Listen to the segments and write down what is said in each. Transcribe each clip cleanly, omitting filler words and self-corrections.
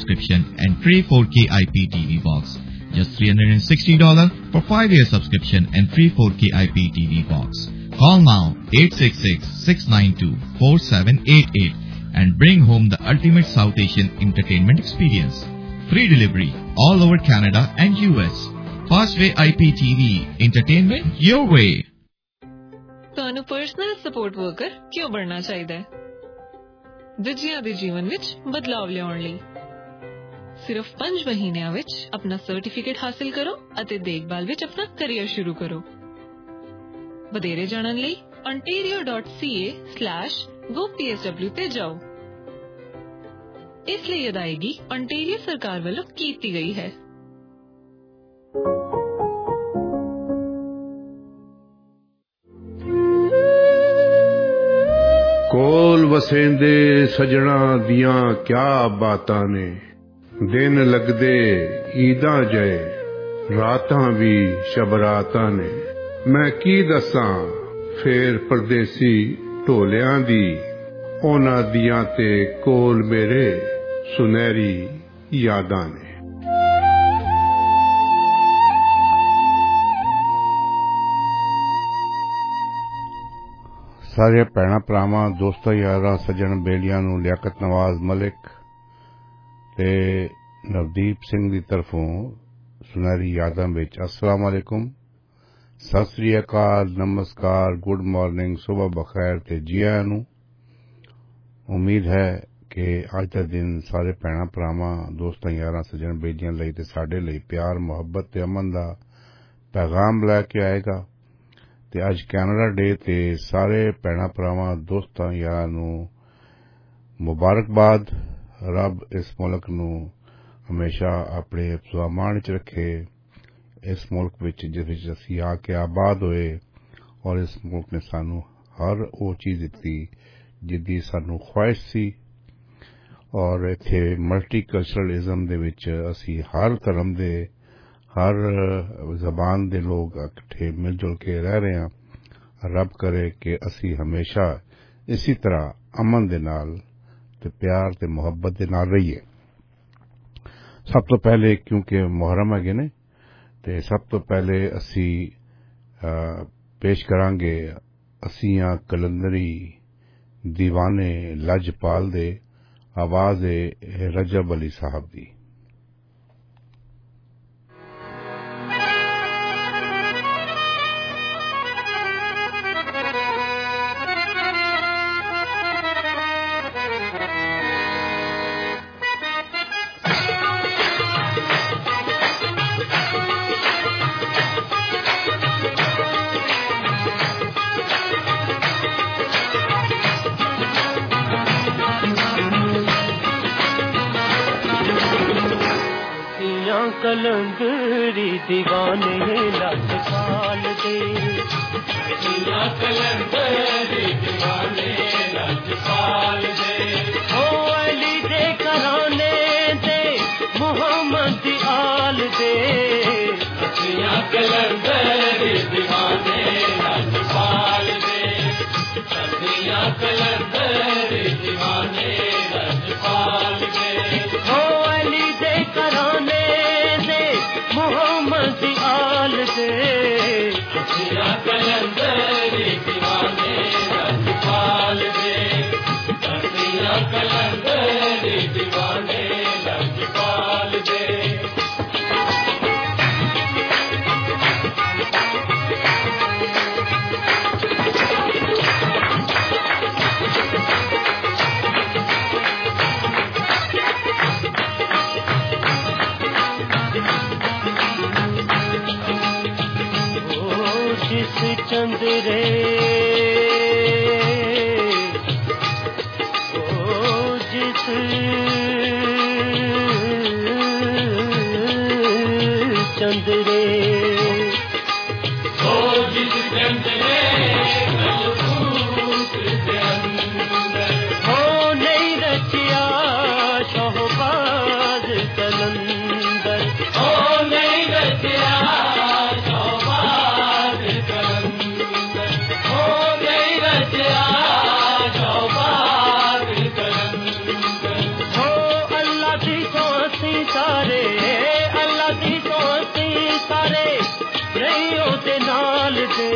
subscription and free 4K IPTV box. Just $360 for 5-year subscription and free 4K IPTV box. Call now 866-692-4788 and bring home the ultimate South Asian entertainment experience. Free delivery all over Canada and US. Fastway IPTV entertainment your way. ਤੁਹਾਨੂੰ personal support worker ਕਿਉਂ ਬਣਨਾ ਚਾਹੀਦਾ ਹੈ? ਦੂਜਿਆਂ ਦੇ ਜੀਵਨ ਵਿੱਚ ਬਦਲਾਵ ਲਿਆਉਣ ਲਈ ਸਿਰਫ 5 ਮਹੀਨਿਆਂ ਵਿੱਚ ਆਪਣਾ ਸਰਟੀਫਿਕੇਟ ਹਾਸਲ ਕਰੋ ਅਤੇ ਦੇਖਭਾਲ ਵਿੱਚ ਆਪਣਾ ਕੈਰੀਅਰ ਸ਼ੁਰੂ ਕਰੋ। ਵਧੇਰੇ ਜਾਣਨ ਲਈ ontario.ca/gopsw ਤੇ ਜਾਓ। ਇਸ ਲਈ ਅਦਾਇਗੀ ontario ਸਰਕਾਰ ਵੱਲੋਂ ਕੀਤੀ ਗਈ ਹੈ। ਕੋਲ ਵਸੇਂਦੇ ਸਜਣਾ ਦੀਆਂ ਕਿਆ ਬਾਤਾਂ ਨੇ, ਦਿਨ ਲੱਗਦੇ ਈਦਾਂ ਜਏ, ਰਾਤਾਂ ਵੀ ਸ਼ਬਰਾਤਾਂ ਨੇ। ਮੈਂ ਕੀ ਦੱਸਾਂ ਫੇਰ ਪਰਦੇਸੀ ਢੋਲਿਆਂ ਦੀ, ਉਹਨਾਂ ਦੀਆਂ ਤੇ ਕੋਲ ਮੇਰੇ ਸੁਨਹਿਰੀ ਯਾਦਾਂ ਨੇ। ਸਾਰੇ ਭੈਣਾਂ ਭਰਾਵਾਂ ਦੋਸਤਾਂ ਯਾਰਾਂ ਸੱਜਣ ਬੇਲੀਆਂ ਨੂੰ ਲਿਆਕਤ ਨਵਾਜ਼ ਮਲਿਕ ਤੇ ਨਵਦੀਪ ਸਿੰਘ ਦੀ ਤਰਫੋਂ ਸੁਨਹਿਰੀ ਯਾਦਾਂ ਵਿੱਚ अस्सलाम वालेकुम, सत श्री अकाल, नमस्कार, गुड मॉर्निंग, सुबह बखैर ते जी आयां नूं। उम्मीद है कि अज दा दिन सारे भैणां भरावां दोस्तां यारां सज्जण बेलियां लई ते साडे लई प्यार मुहब्बत ते अमन दा पैगाम लैके आएगा। ते अज कैनेडा डे ते सारे भैणां भरावां दोस्तां यारां नूं मुबारकबाद। रब इस मुल्क नूं हमेशा अपने अमान च रखे, इस मुल्क विच जिस विच असीं आके आबाद होए, और इस मुल्क ने सानू हर वो चीज दित्ती जिहदी सानू ख्वाहिश सी। और इत्थे मल्टी कल्चरलिज्म दे विच असीं हर धर्म दे हर जबान दे लोग इकट्ठे मिलजुल के रह रहे हैं। रब करे कि असीं हमेशा इसी तरह अमन दे नाल ते प्यार ते मुहब्बत दे नाल रहिए। सब तो पहले क्योंकि मुहर्रम है ने, ते सब तो पहले असी पेश करांगे असियां कलंदरी दीवाने लजपाल दे आवाज रजब अली साहब दी। कलंदरी दीवाने लजपाल दे, कलंदरी दीवाने लजपाल दे, ओ अली दे घराने दे मोहम्मद आल दे, कलंदरी दीवाने लजपाल दे, कलंदरी दीवाने लजपाल दे, ओ अली दे घराने मोहम्मद आल दे, कलंदरी दीवाने लजपाल दे, कलंदरी दीवाने लजपाल दे। चंद्रे ओ जिस चंद्रे ओ जिस चंद्रे हो नहीं रचिया शोहबाज कलंदर, हो नहीं रचिया हो अल्लाह की सारे अल्लाह दी सोती सारे नहीं होते नाल दे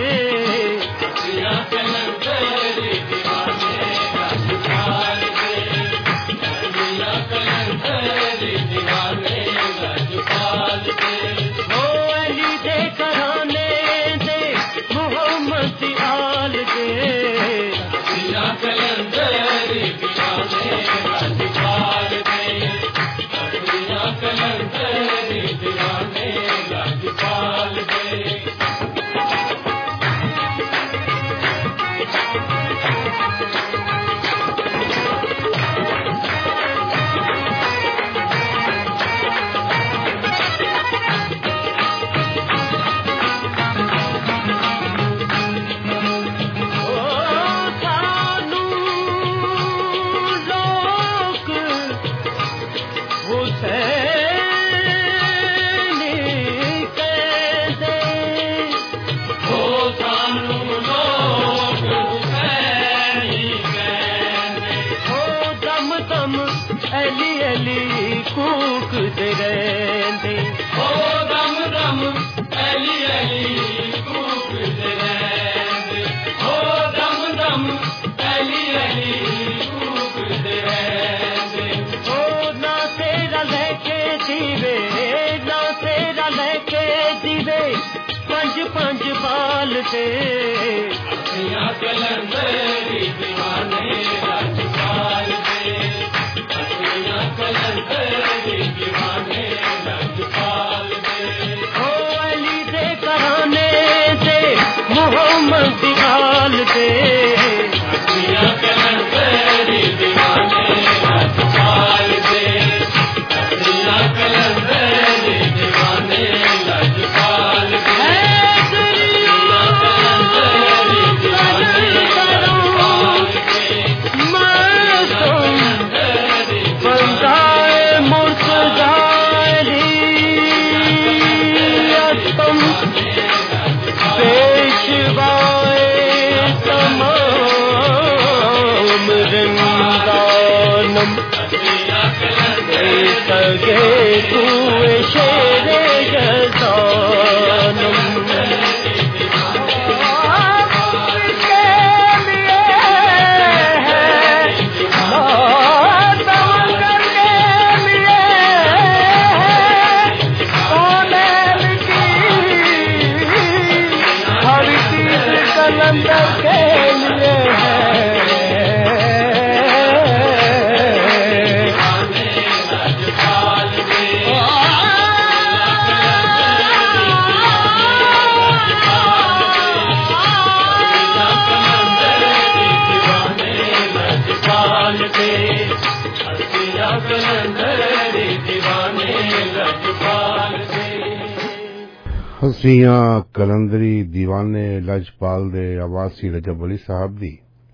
हसीयां कलंदरी दीवाने लजपाल दे आवासी रजब अली साहब दी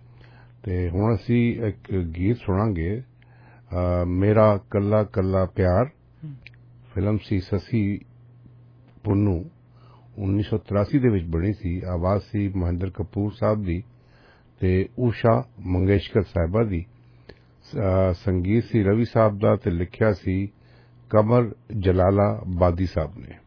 ते हुण असी एक गीत सुनांगे मेरा कल्ला कल्ला प्यार फिल्म सी ससी पुन्नू 1983 दे विच बनी सी आवाज सी महेंद्र कपूर साहब दी ते उषा मंगेशकर साहिबा दी संगीत सी रवि साहब दा ते लिखिया सी कमर जलाला बादी साहब ने।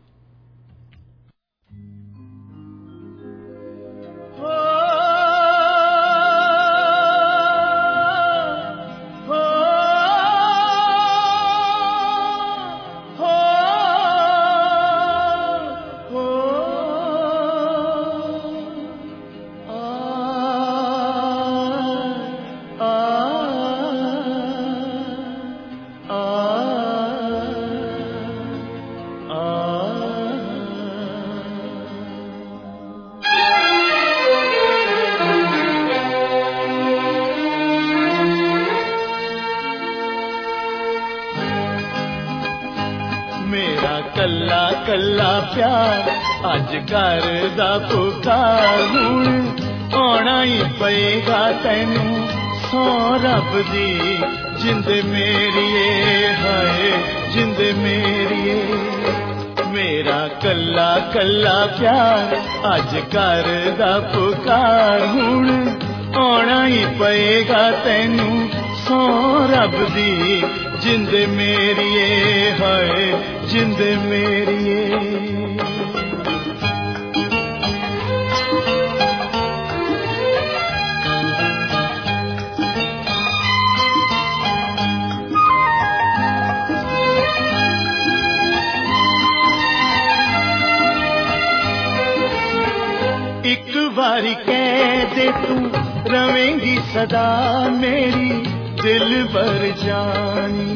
कल्ला प्यार अज घर दा पुकार हुण आना ही पएगा तैनू सौ रब दी जिंद मेरिए हाय जिंद मेरिए मेरा कल्ला कल्ला प्यार अज घर दा पुकार हुण आना ही पएगा तैनू सौ रब दी जिंद मेरिए हाय जिंद मेरिए। एक बारी कह दे तू रवेंगी सदा मेरी दिल भर जानी।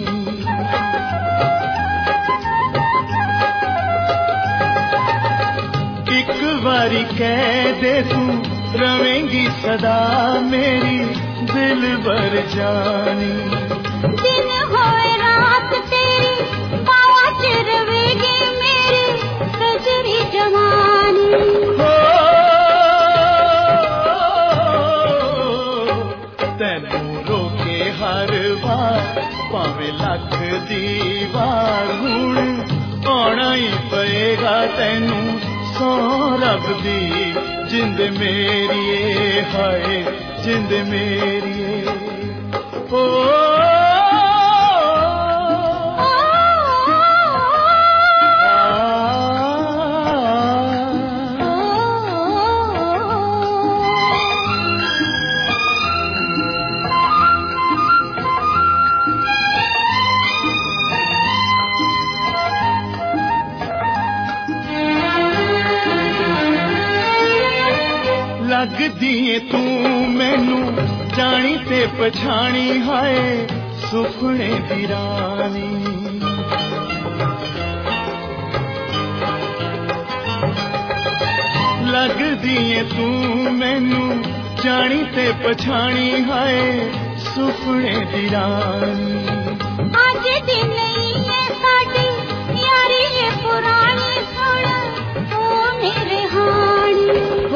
एक बारी कह दे तू रवेंगी सदा मेरी दिल भर जानी। दिन होए रात तेरी बावा च रवेगी मेरी सजरी जवानी। हर बार भावें लख दी वार हुण आना ही पएगा तैनू सौ रब दी जिंद मेरिए हाय जिंद मेरिए। ओ लगदी है तू मैनू जानी ते पछाणी हाय सुपने दी रानी। लगदी है तू मैनू जानी ते पछाणी हाय सुपने दी रानी। आज दिन नहीं है साडी यारी ये पुरानी सुन ओ मेरे हानी।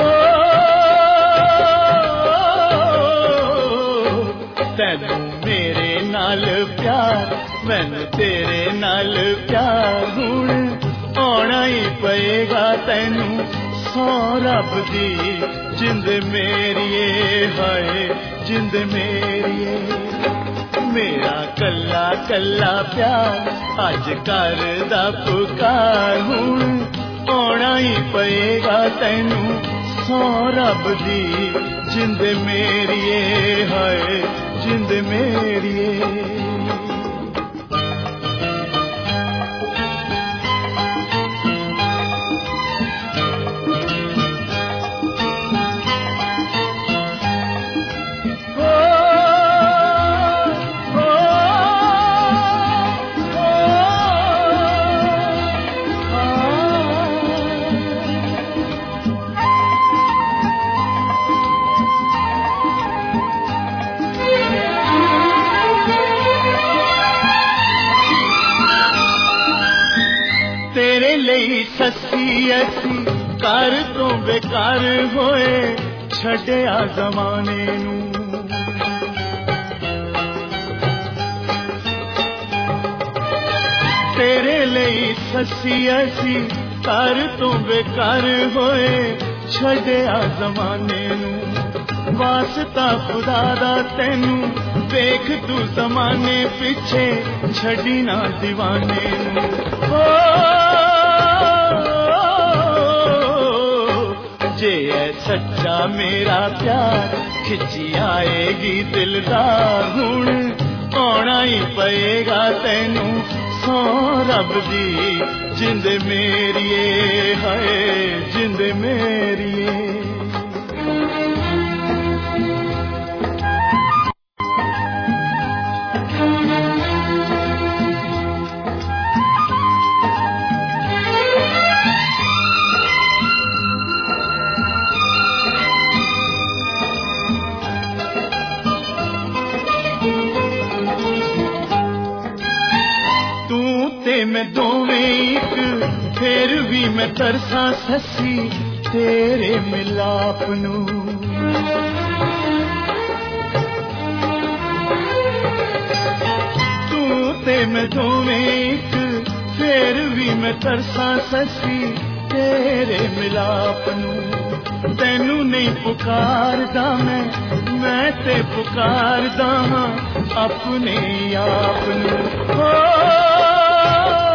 तैनू मेरे नाल प्यार मैनू तेरे नाल प्यार हुण आना ही पएगा तैनू सौ रब दी जिंद मेरिए हाय जिंद मेरिए। मेरा कल्ला कल्ला प्यार अज करदा पुकार हुण आना ही पएगा तैनू सौ रब दी जिंद मेरिए हाय जिंद मेरिए। तेरे लिए सच्ची असी कर तो बेकार होए छड्या जमाने नू। तेरे लिए सच्ची असी कर तो बेकार होए छड्या जमाने नू। वास्ता खुदा दा तैनू देख तू जमाने पीछे छड़ी ना दीवाने नू। जे है सच्चा मेरा प्यार खिंची आएगी दिलदार हुण आना ही पएगा तैनू सौ रब दी जिंद मेरिए हाय जिंद मेरिए। मैं दोवें एक फिर भी मैं तरसा ससी तेरे मिलाप नू। तू ते मैं दोवें एक फिर भी मैं तरसा ससी तेरे मिलाप नू। तैनू नहीं पुकारदा मैं ते पुकारदा हां अपने आप नू।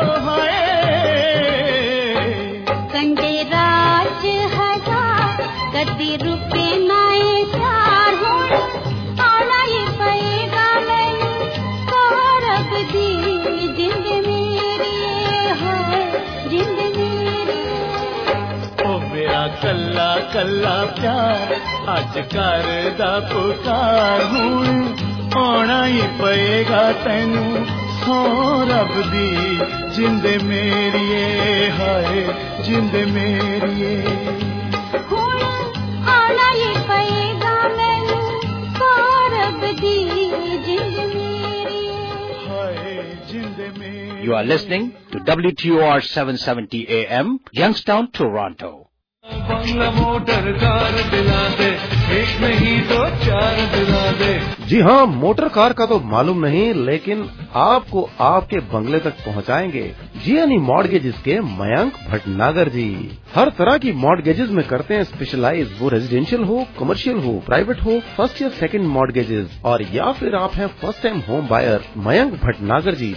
कल्ला कल्ला प्यार अज करदा पुकार हुण आना ही पएगा तैनू सौ रब दी जिंद मेरिए हाय जिंद मेरिए हुण आना ही पएगा मैनू सौ रब दी जिंद मेरिए हाय जिंद मेरिए You are listening to WTOR 770 AM, Youngstown, Toronto. बंगला मोटर कार दिला दे एक नहीं दो चार दिला दे। जी हाँ, मोटर कार का तो मालूम नहीं, लेकिन आपको आपके बंगले तक पहुँचाएंगे जियानी मॉर्गेजेस के मयंक भटनागर जी। हर तरह की मॉर्गेजेस में करते हैं स्पेशलाइज, वो रेजिडेंशियल हो, कमर्शियल हो, प्राइवेट हो, फर्स्ट या सेकंड मॉर्गेजेस, और या फिर आप हैं first time home buyer. Mayank Bhatnagar ji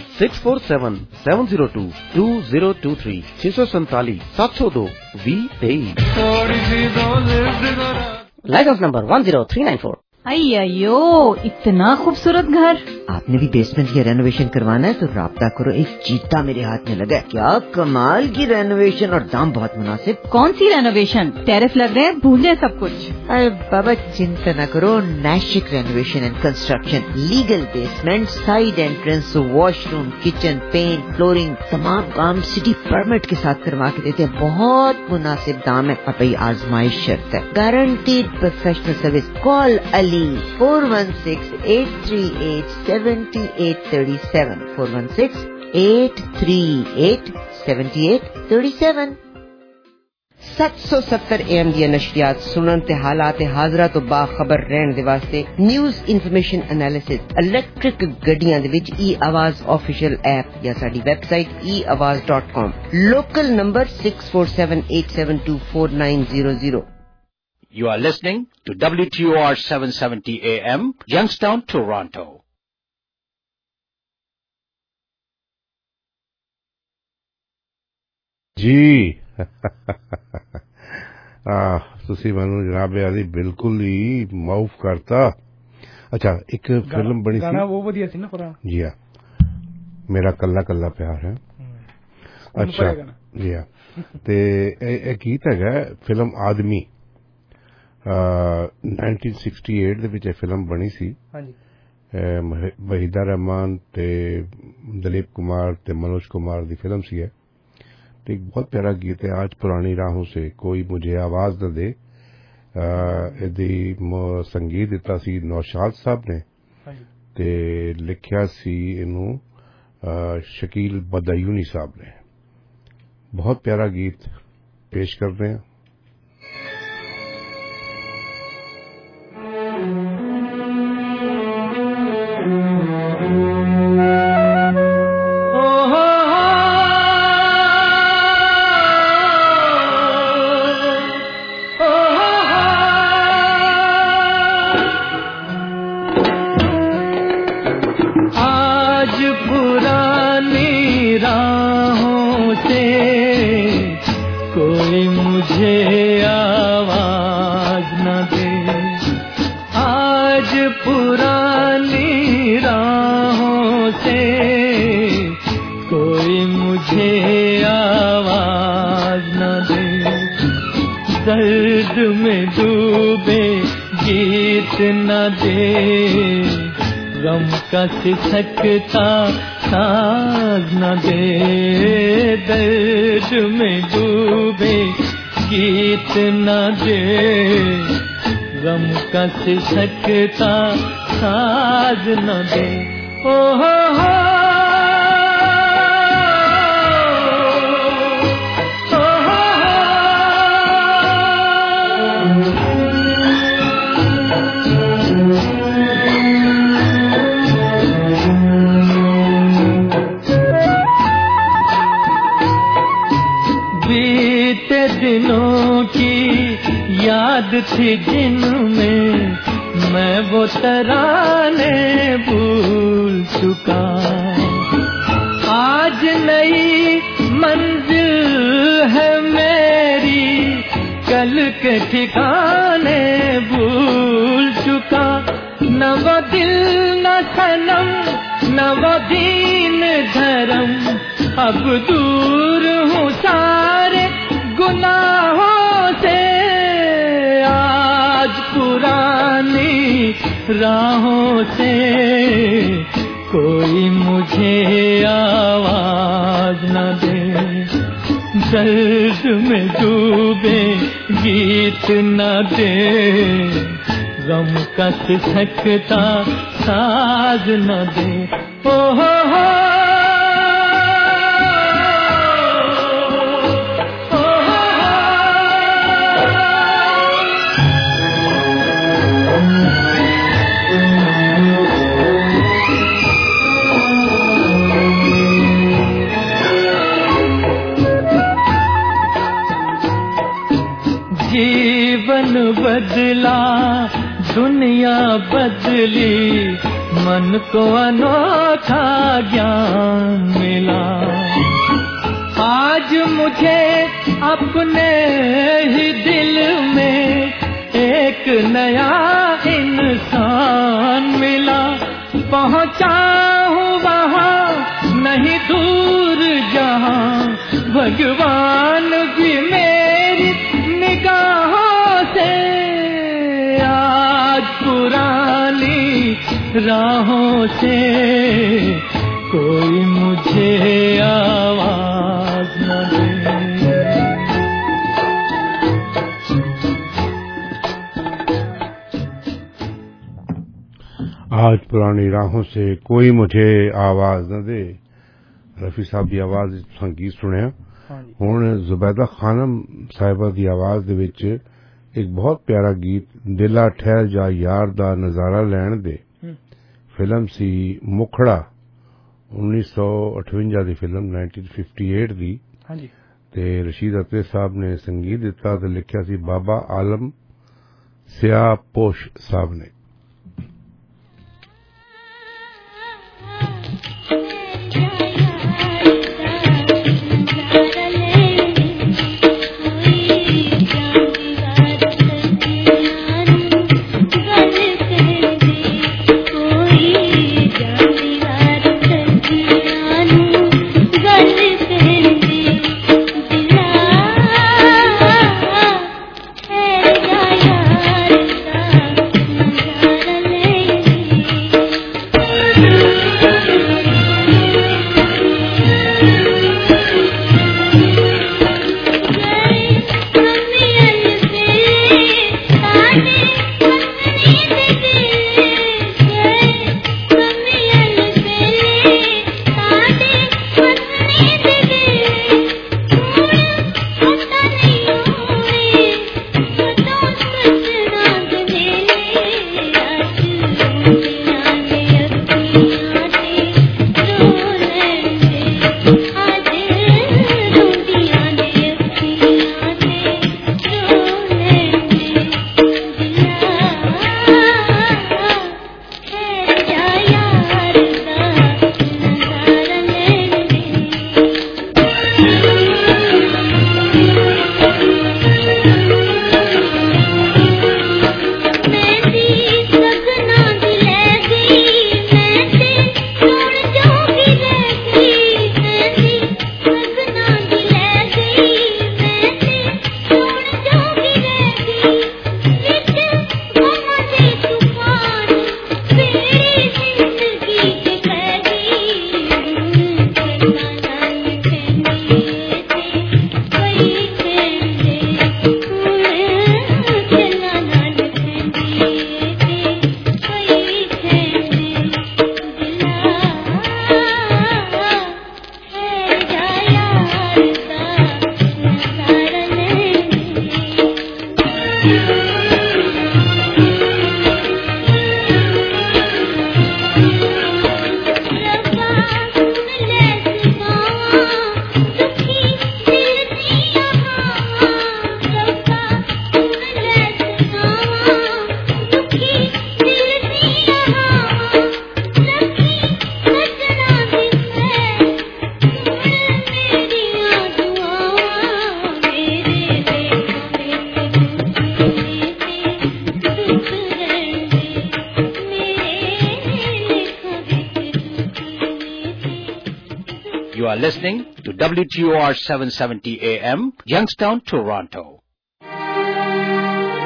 647-702-2023 647-702-2023। Light house number 10394। अय्यो, इतना खूबसूरत घर। आपने भी बेसमेंट की रेनोवेशन करवाना है तो राब्ता करो, एक चीता मेरे हाथ में लगा है। क्या कमाल की रेनोवेशन और दाम बहुत मुनासिब। कौन सी रेनोवेशन? टेरिफ लग रहे हैं, भूलिए सब कुछ। अरे बाबा चिंता न करो, Nashik renovation and construction, legal basement, side entrance, washroom, kitchen, paint, flooring, तमाम काम सिटी परमिट के साथ करवा के देते हैं। बहुत मुनासिब दाम है और भाई आजमाइश शर्त है, guaranteed professional service. Call Ali 416-838-7837 416-838-7837। 770 AM ਦੀਆਂ ਨਸ਼ਰੀਆਤ ਸੁਣਨ ਤੇ ਹਾਲਾਤ ਹਾਜ਼ਰਾ ਤੋਂ ਬਾਖਬਰ ਰਹਿਣ ਦੇ ਵਾਸਤੇ ਨਿਊਜ਼ ਇਨਫੋਰਮੇਸ਼ਨ ਐਨਾਲਿਸਿਸ ਇਲੈਕਟ੍ਰਿਕ ਗੱਡੀਆਂ ਦੇ ਵਿੱਚ e-आवाज ऑफिशियल ऐप या साडी website eawaz.com। Local number 6478724900। You are listening to WTOR 770 AM, Youngstown, Toronto. जी ਤੁਸੀਂ ਮੈਨੂੰ जनाब अली बिल्कुल ही माफ करता। अच्छा, एक फिल्म बनी सी, गाना वो ਵਧੀਆ ਸੀ ना पुराना। जी हाँ, मेरा कल्ला कल्ला प्यार है। अच्छा जी हाँ, ते एक गीत है फिल्म आदमी 1968 ਦੇ ਵਿੱਚ ਇਹ ਫਿਲਮ ਬਣੀ ਸੀ। ਹਾਂਜੀ, वहीदा रहमान ते दिलीप कुमार ते मनोज कुमार ਦੀ ਫਿਲਮ ਸੀ। एक बहुत प्यारा गीत है, आज पुरानी राहों से कोई मुझे आवाज न दे। ਇਹਦੀ ਸੰਗੀਤ ਦਿੱਤਾ ਸੀ ਨੌਸ਼ਾਦ ਸਾਹਿਬ ਨੇ ਤੇ ਲਿਖਿਆ ਸੀ ਇਹਨੂੰ शकील बदायूनी साहब ने। बहुत प्यारा गीत पेश करते हैं। दर्द में डूबे गीत न दे, गम का सिसकता साज न दे। दर्द में डूबे गीत न दे, गम का सिसकता साज न दे। ओ हो दिनों की याद थी जिनमें मैं वो तराने भूल चुका। आज नई मंजिल है मेरी, कल के ठिकाने भूल चुका। न वो दिल न सनम न वो दीन धर्म, अब दूर हूँ सारे गुनाहों से। राहों से कोई मुझे आवाज न दे, दर्द में डूबे गीत न दे, गम का सिसकता साज न दे। ओ हो जीवन बदला, दुनिया बदली, मन को अनोखा ज्ञान मिला। आज मुझे अपने ही दिल में एक नया इंसान मिला। पहुंचा हूँ वहाँ नहीं दूर जहाँ, भगवान भी मेरी निगाहों से आज पुरानी राहों से कोई मुझे आवाज न दे। आज पुरानी राहों से कोई मुझे आवाज न दे। रफी साहब की आवाज संगीत सुनिया। हुण जुबैदा खानम साहिबा की आवाज दे विच एक बहुत प्यारा गीत दिला ठहर जा यार दा नजारा लैण दे। फिल्म सी मुखड़ा 1958 दी फिल्म 1958 दी ते रशीद अते साहब ने संगीत दिता ते लिखिया सी बाबा आलम सिया पोश साहब ने। You are listening to WTOR 770 AM, Youngstown, Toronto.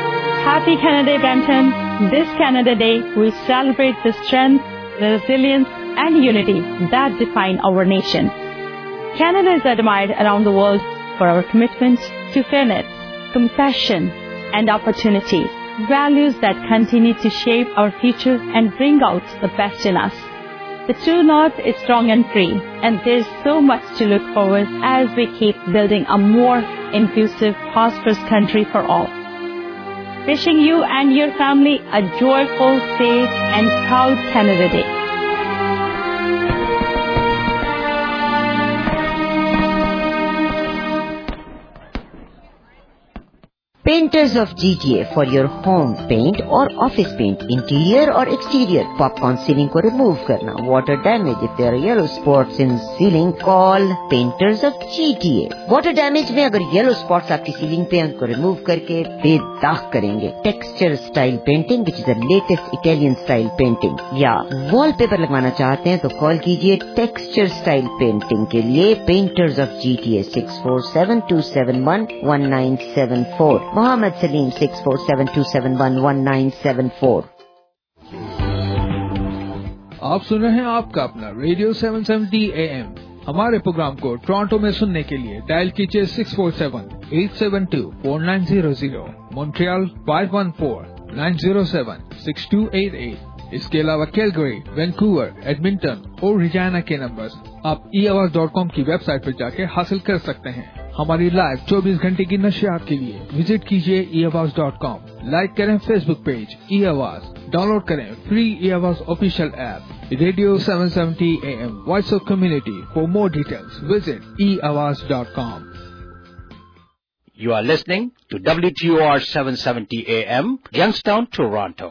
Happy Canada Day, Brampton. This Canada Day, we celebrate the strength, the resilience, and unity that define our nation. Canada is admired around the world for our commitment to fairness, compassion, and opportunity, values that continue to shape our future and bring out the best in us. The true north is strong and free, and there's so much to look forward as we keep building a more inclusive, prosperous country for all. Wishing you and your family a joyful, safe, and proud Canada Day. Painters of GTA for your home paint or office paint, interior or exterior. Popcorn ceiling को remove करना. Water damage, if there are yellow spots in ceiling, call Painters of GTA. Water damage में अगर yellow spots आपकी ceiling पे उनको remove करके बेदाग करेंगे. Texture style painting, which is the latest Italian style painting. या wallpaper लगवाना चाहते हैं तो call कीजिए Texture style painting के लिए Painters of GTA 647-271-1974. Mohammed Salim 647-271-1974. आप सुन रहे हैं आपका अपना रेडियो 770 AM। हमारे प्रोग्राम को टोरंटो में सुनने के लिए डायल कीजिए 647-872-4900, मॉन्ट्रियल 514-907-6288। इसके अलावा कैलगरी, वैंकूवर, एडमिंटन और रिजाना के नंबर्स आप eAwaz.com की वेबसाइट पर जाके हासिल कर सकते हैं। हमारी लाइव 24 घंटे की नशियात के लिए विजिट कीजिए eAwaz.com। लाइक करें फेसबुक पेज eAwaz, डाउनलोड करें free eAwaz official app radio 770 AM voice of community. For more details visit eAwaz.com। You are listening to WTOR 770 AM, Youngstown, Toronto.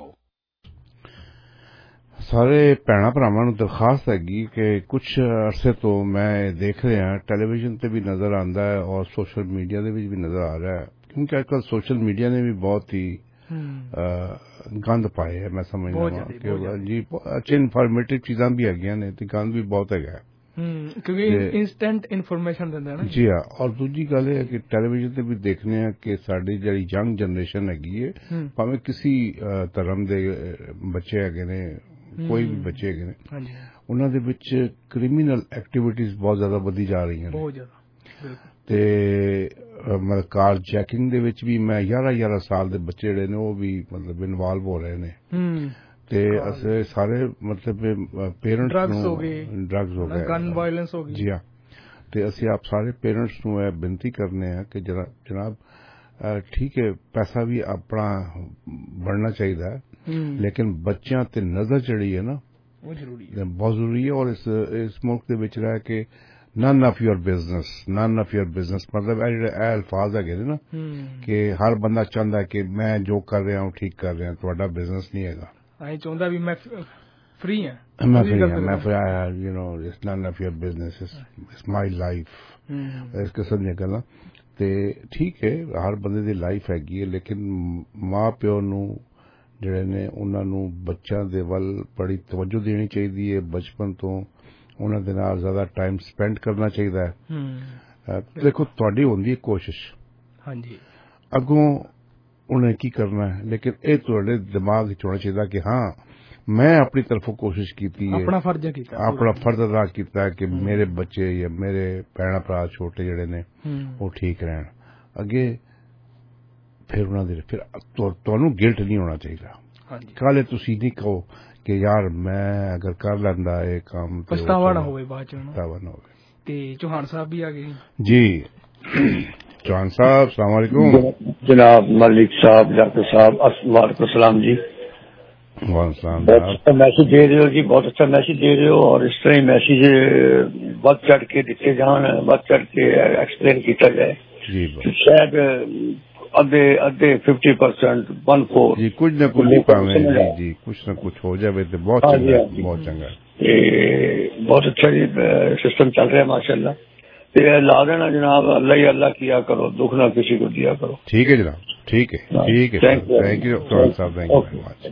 ਸਾਰੇ ਭੈਣਾਂ ਭਰਾਵਾਂ ਨੂੰ ਦਰਖਾਸਤ ਹੈਗੀ ਕਿ ਕੁਝ ਅਰਸੇ ਤੋਂ ਮੈਂ ਦੇਖ ਰਿਹਾ ਟੈਲੀਵਿਜ਼ਨ ਤੇ ਵੀ ਨਜ਼ਰ ਆਉਂਦਾ ਹੈ ਔਰ ਸੋਸ਼ਲ ਮੀਡੀਆ ਦੇ ਵਿੱਚ ਵੀ ਨਜ਼ਰ ਆ ਰਿਹਾ ਹੈ, ਕਿਉਂਕਿ ਅੱਜਕੱਲ ਸੋਸ਼ਲ ਮੀਡੀਆ ਨੇ ਵੀ ਬਹੁਤ ਹੀ ਗੰਦ ਪਾਏ ਹੈ। ਮੈਂ ਸਮਝਦਾ ਹਾਂ ਕਿ ਜੀ ਅੱਛੇ ਇਨਫੋਰਮੇਟਿਵ ਚੀਜ਼ਾਂ ਵੀ ਹੈਗੀਆਂ ਨੇ ਤੇ ਗੰਦ ਵੀ ਬਹੁਤ ਹੈਗਾ ਕਿਉਂਕਿ ਇਨਸਟੈਂਟ ਇਨਫੋਰਮੇਸ਼ਨ ਦਿੰਦਾ ਨਾ ਜੀ ਹਾਂ। ਔਰ ਦੂਜੀ ਗੱਲ ਇਹ ਹੈ ਕਿ ਟੈਲੀਵਿਜ਼ਨ ਤੇ ਵੀ ਦੇਖਦੇ ਹਾਂ ਕਿ ਸਾਡੀ ਜਿਹੜੀ ਯੰਗ ਜਨਰੇਸ਼ਨ ਹੈਗੀ ਹੈ, ਭਾਵੇਂ ਕਿਸੇ ਧਰਮ ਦੇ ਬੱਚੇ ਹੈਗੇ ਨੇ, ਕੋਈ ਵੀ ਬੱਚੇ ਹੈਗੇ ਨੇ, ਉਹਨਾਂ ਦੇ ਵਿੱਚ ਕ੍ਰਿਮੀਨਲ ਐਕਟੀਵਿਟੀਜ਼ ਬਹੁਤ ਜ਼ਿਆਦਾ ਵਧੀ ਜਾ ਰਹੀਆਂ ਨੇ। ਤੇ ਮਤਲਬ ਕਾਰ ਚੈਕਿੰਗ ਦੇ ਵਿੱਚ ਵੀ ਮੈਂ 11 ਸਾਲ ਦੇ ਬੱਚੇ ਜਿਹੜੇ ਨੇ ਉਹ ਵੀ ਮਤਲਬ ਇਨਵੋਲਵ ਹੋ ਰਹੇ ਨੇ। ਤੇ ਅਸੀਂ ਸਾਰੇ ਮਤਲਬ ਪੇਰੈਂਟਸ ਨੂੰ ਡਰੱਗਸ ਹੋ ਗਏ, ਗਨ ਵਾਇਲੈਂਸ ਹੋ ਗਈ ਜੀ ਹਾਂ। ਤੇ ਅਸੀਂ ਆਪ ਸਾਰੇ ਪੇਰੈਂਟਸ ਨੂੰ ਇਹ ਬੇਨਤੀ ਕਰਨੇ ਆ ਕਿ ਜਨਾਬ ਠੀਕ ਹੈ ਪੈਸਾ ਵੀ ਆਪਣਾ ਬਣਨਾ ਚਾਹੀਦਾ ਹੈ, ਲੇਕਿਨ ਬੱਚਿਆਂ ਤੇ ਨਜ਼ਰ ਜਿਹੜੀ ਹੈ ਨਾ ਉਹ ਜ਼ਰੂਰੀ ਹੈ, ਬਹੁਤ ਜ਼ਰੂਰੀ ਹੈ। ਔਰ ਇਸ ਮੁਲਕ ਦੇ ਵਿੱਚ ਰਹਿ ਕੇ none of your business ਮਤਲਬ ਇਹ ਜਿਹੜੇ ਅਲਫਾਜ਼ ਹੈਗੇ ਨੇ ਨਾ ਕਿ ਹਰ ਬੰਦਾ ਚਾਹੁੰਦਾ ਕਿ ਮੈਂ ਜੋ ਕਰ ਰਿਹਾ ਹਾਂ ਠੀਕ ਕਰ ਰਿਹਾ, ਤੁਹਾਡਾ ਬਿਜ਼ਨਸ ਨਹੀਂ ਹੈਗਾ। ਅਸੀਂ ਚਾਹੁੰਦਾ ਵੀ ਮੈਂ ਫ੍ਰੀ ਹਾਂ, ਮੈਂ you نو it's none of your business, it's my life, ਇਸ ਕਿਸਮ ਦੀਆਂ ਗੱਲਾਂ। ਤੇ ਠੀਕ ਹੈ ਹਰ ਬੰਦੇ ਦੀ ਲਾਈਫ ਹੈਗੀ ਹੈ, ਲੇਕਿਨ ਮਾਂ ਪਿਓ ਨੂੰ ਜਿਹੜੇ ਨੇ ਉਹਨਾਂ ਨੂੰ ਬੱਚਿਆਂ ਦੇ ਵੱਲ ਬੜੀ ਤਵੱਜੋ ਦੇਣੀ ਚਾਹੀਦੀ ਹੈ। ਬਚਪਨ ਤੋਂ ਉਹਨਾਂ ਦੇ ਨਾਲ ਜ਼ਿਆਦਾ ਟਾਈਮ ਸਪੈਂਡ ਕਰਨਾ ਚਾਹੀਦਾ ਹੈ। ਦੇਖੋ ਤੁਹਾਡੀ ਹੁੰਦੀ ਹੈ ਕੋਸ਼ਿਸ਼, ਹਾਂਜੀ ਅੱਗੋਂ ਉਹਨੇ ਕੀ ਕਰਨਾ ਹੈ, ਲੇਕਿਨ ਇਹ ਤੁਹਾਡੇ ਦਿਮਾਗ ਵਿੱਚ ਹੋਣਾ ਚਾਹੀਦਾ ਕਿ ਹਾਂ ਮੈਂ ਆਪਣੀ ਤਰਫੋਂ ਕੋਸ਼ਿਸ਼ ਕੀਤੀ ਹੈ, ਆਪਣਾ ਫਰਜ਼ ਅਦਾ ਕੀਤਾ ਕਿ ਮੇਰੇ ਬੱਚੇ ਜਾਂ ਮੇਰੇ ਭੈਣਾਂ ਭਰਾ ਛੋਟੇ ਜਿਹੜੇ ਨੇ ਉਹ ਠੀਕ ਰਹਿਣ। ਅੱਗੇ ਫਿਰ ਉਹਨਾਂ ਦੇ ਫਿਰ ਤੁਹਾਨੂੰ ਗਿਲਟ ਨਹੀਂ ਹੋਣਾ ਚਾਹੀਦਾ। ਕੱਲ੍ਹ ਤੁਸੀਂ ਨਹੀਂ ਕਹੋ ਕਿ ਯਾਰ ਮੈਂ ਅਗਰ ਕਰ ਲੈਂਦਾ ਇਹ ਕੰਮ ਪਛਤਾਵਾ ਨਾ ਹੋਵੇ ਬਾਅਦ ਚ, ਪਛਤਾਵਾ ਨਾ ਹੋਵੇ। ਤੇ ਚੌਹਾਨ ਸਾਹਿਬ ਵੀ ਆ ਗਏ ਜੀ। चौहान साहब अस्सलाम वालेकुम। जनाब मलिक साहब, डॉक्टर साहब वालेकुम सलाम जी। बहुत अच्छा मैसेज दे रहे हो जी, बहुत अच्छा मैसेज दे रहे हो और इस तरह ही मैसेज बढ़ चढ़ के दिते जान, बढ़ चढ़ के एक्सप्लेन किया जाए तो शायद अद्धे 50% 1/4 जी कुछ न कुछ जी कुछ न कुछ हो जाए तो बहुत चंगा, बहुत चंगा। बहुत अच्छा जी सिस्टम चल रहा है माशाल्लाह। ला देना जनाब, अल्लाह ही अल्लाह किया करो, दुख ना किसी को दिया करो। ठीक है जनाब, ठीक है ठीक है, थैंक यू चौहान साहब, thank you very much.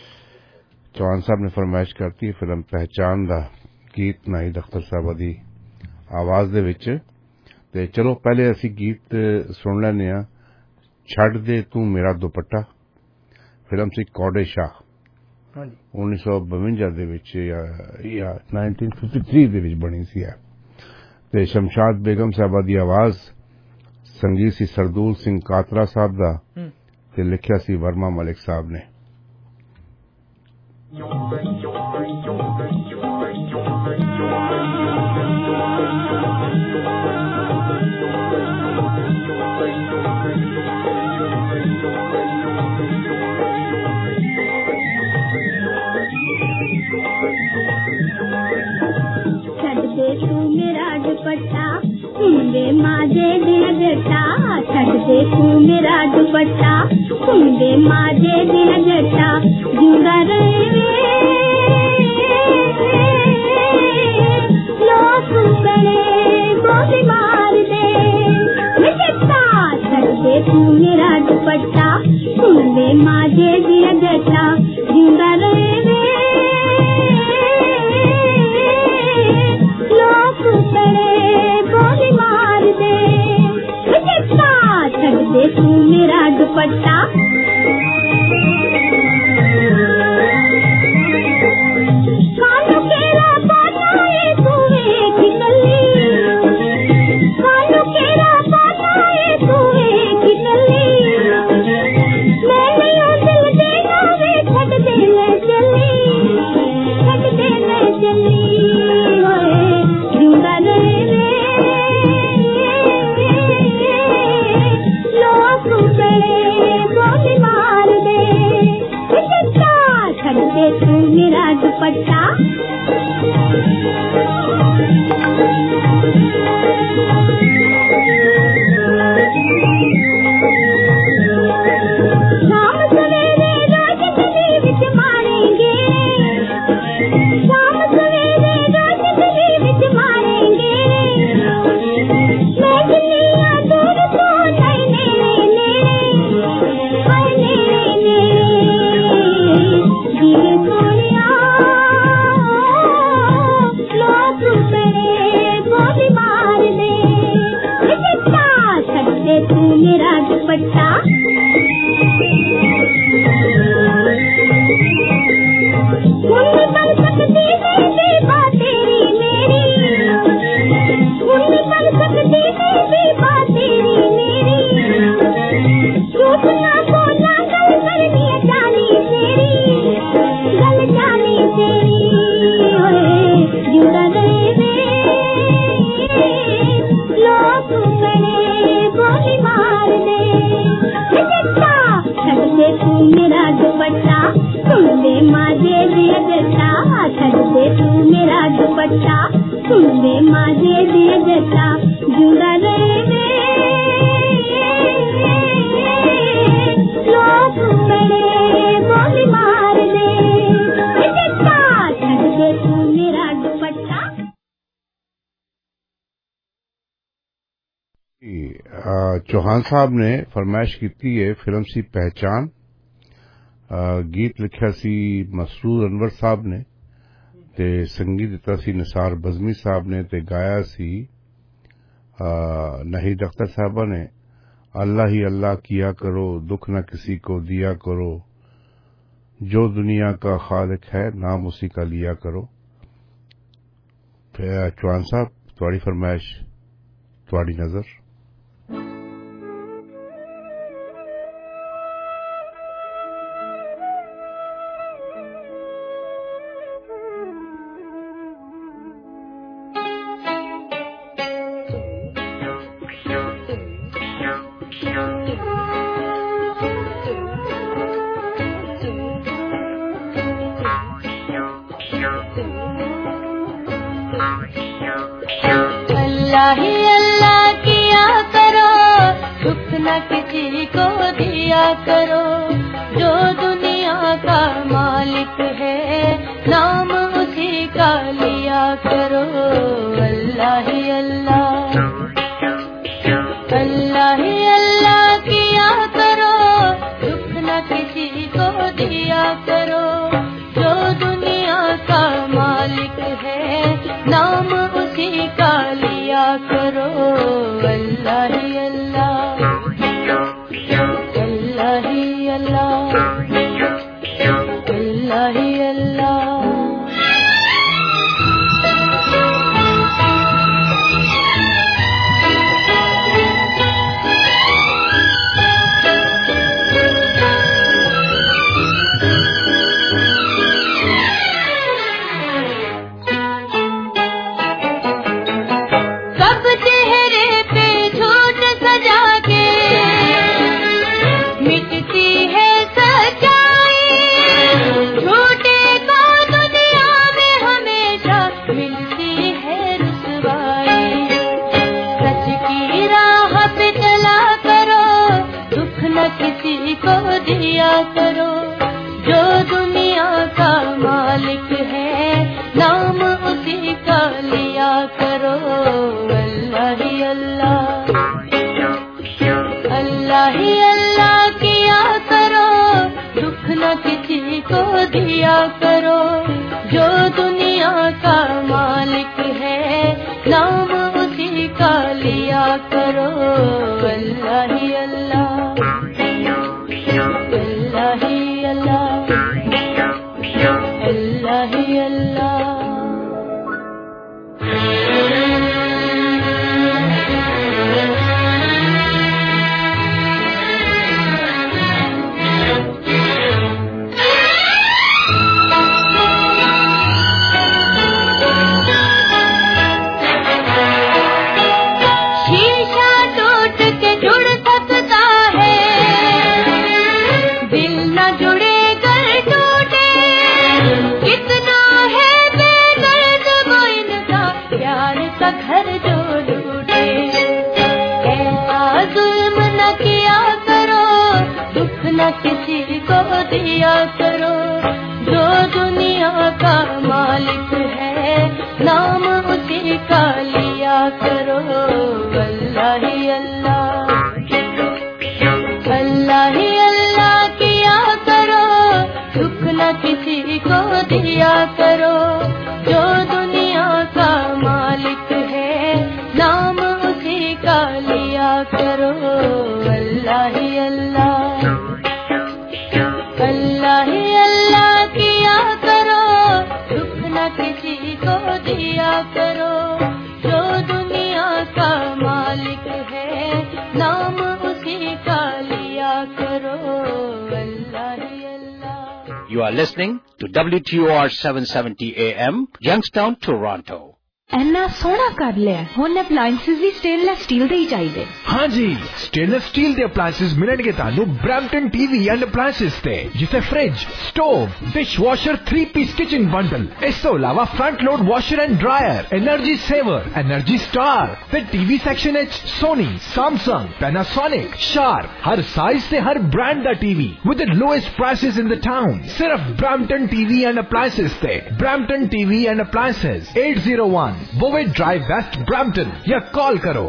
Chauhan साहब ने फरमाइश करती है फिल्म पहचान दा गीत नाहिद अख्तर साहब दी आवाज दे विच। ते चलो पहले असी गीत सुन लैने आ, छड़ दे तू मेरा दुपट्टा ਫਿਲਮ ਸੀ ਕੌਡੇ ਸ਼ਾਹ 1952 ਦੇ ਵਿੱਚ ਜਾਂ 1953 ਦੇ ਵਿੱਚ ਬਣੀ ਸੀ ਤੇ ਸ਼ਮਸ਼ਾਦ ਬੇਗਮ ਸਾਹਿਬਾ ਦੀ ਆਵਾਜ਼ ਸੰਗੀਤ ਸੀ ਸਰਦੂਲ ਸਿੰਘ ਕਾਤਰਾ ਸਾਹਿਬ ਦਾ ਤੇ ਲਿਖਿਆ ਸੀ ਵਰਮਾ ਮਲਿਕ ਸਾਹਿਬ ਨੇ। कुंदे माजे दिया जटा छड़ दे तू मेरा दुपट्टा कुंदे माजे दिया जटा जुड़ा रहे लोग करे गोली मार दे जटा छड़ दे तू मेरा दुपट्टा कुंदे माजे दिया जटा जुड़ा रहे लोग करे गोली मार दे छड़ दे तू मेरा दुपट्टा कानू केरा बनाए तूए खिकली कानू केरा बनाए तूए खिकली मैं नहीं दिल देना वे छड़ दे ले चली होए जुड़ा रहे गोली मार दे छड़ दे तू मेरा दुपट्टा शाम सवेरे रात गली विच मारेंगे शाम सवेरे रात गली विच मारेंगे मैं दुनिया दूर तो नहीं तू मेरा दुपट्टा उन्नी बन सकती है बेबा तेरी मेरी उन्नी बन सकती है बेबा तेरी मेरी झूठ ना बोला गल करनी जानी तेरी गल जानी तेरी जुड़ा रहे लोग करे गोली मार दे छड़ दे तू मेरा दुपट्टा कुंदे माजे दिया जटा छड़ दे तू मेरा दुपट्टा कुंदे माजे दिया जटा जुड़ा रहे लोग करे गोली मार दे छड़ दे तू मेरा दुपट्टा। चौहान साहब ने फरमाइश की है फिल्म सी पहचान गीत लिखा सी मसरूर अनवर साहब ने ते संगीत दिता सी निसार बज़मी साहब ने ते गाया सी नहीद अख्तर साहबा ने। अल्लाह ही अल्लाह किया करो दुख न किसी को दिया करो जो दुनिया का खालिक है नाम उसी का लिया करो। चौहान साहब तुहाड़ी फरमाइश तुहाड़ी नजर। अल्लाह ही अल्लाह किया करो दुख न किसी को दिया करो जो दुनिया का मालिक है नाम उसी का लिया करो। अल्लाह ही अल्लाह किया करो दुख न किसी को दिया करो जो दुनिया का मालिक है नाम उसी का लिया करो। अल्लाह ही अल्लाह चेहरे पे झूठ सजा के मिटती है सच्चाई, झूठे को दुनिया में हमेशा मिलती है रुसवाई। सच की राह पे चला करो, दुख न किसी को दिया करो, जो दुनिया का मालिक है नाम उसी का लिया करो। अल्लाह ही अल्लाह, अल्लाह ही अल्लाह किया करो, दुख न किसी को दिया करो, जो दुनिया का मालिक है नाम उसी का लिया करो। अल्लाह ही अल्लाह, अल्लाह ही अल्लाह, अल्लाह ही अल्लाह। शीशा टूट के जुड़ सकता है, दिल न जुड़े कर टूटे, कितना है बेदर्द वो इनका प्यार का घर जो लूटे। ऐसा जुल्म न किया करो, दुख न किसी को दिया करो, जो दुनिया का मालिक है नाम उसी का लिया करो। अल्लाह ही अल्लाह, अल्लाह ही अल्लाह किया करो, दुख न किसी को दिया करो, जो दुनिया का मालिक है नाम उसी का लिया करो। अल्लाह ही अल्लाह, अल्लाह ही अल्लाह किया करो, दुख न किसी को दिया करो, जो दुनिया का मालिक है नाम उसी का लिया करो। अल्लाह ही अल्लाह। You are listening to WTOR 770 AM, Youngstown, Toronto. ਇੰਨਾ ਸੋਹਣਾ ਕਰ ਲਿਆ, ਹੁਣ ਅਪਲਾਈਐਂਸਿਸ ਵੀ ਸਟੇਨਲੈਸ ਸਟੀਲ ਦੇ ਹੀ ਚਾਹੀਦੇ। हाँ जी, स्टेनलेस स्टील ਦੇ ਅਪਲਾਈਐਂਸਿਸ ਮਿਲਣਗੇ ਤੁਹਾਨੂੰ ਬ੍ਰੈਂਪਟਨ ਟੀਵੀ ਐਂਡ ਅਪਲਾਈਐਂਸਿਸ ਤੇ, ਜਿਵੇਂ fridge, stove, dishwasher 3-piece kitchen bundle, ਇਸ ਤੋਂ ਇਲਾਵਾ front load washer and dryer, energy saver, energy star ਤੇ ਟੀਵੀ ਸੈਕਸ਼ਨ ਵਿੱਚ ਸੋਨੀ, ਸੈਮਸੰਗ, ਪੈਨਾਸੋਨਿਕ, ਸ਼ਾਰਪ, ਹਰ ਸਾਈਜ਼ ਤੇ ਹਰ ਬ੍ਰਾਂਡ ਦਾ TV with the lowest prices in the town। ਸਿਰਫ ਬ੍ਰੈਂਪਟਨ ਟੀਵੀ ਐਂਡ ਅਪਲਾਈਐਂਸਿਸ ਤੇ। Brampton TV and appliances 801 Bovett Drive West, Brampton, या call करो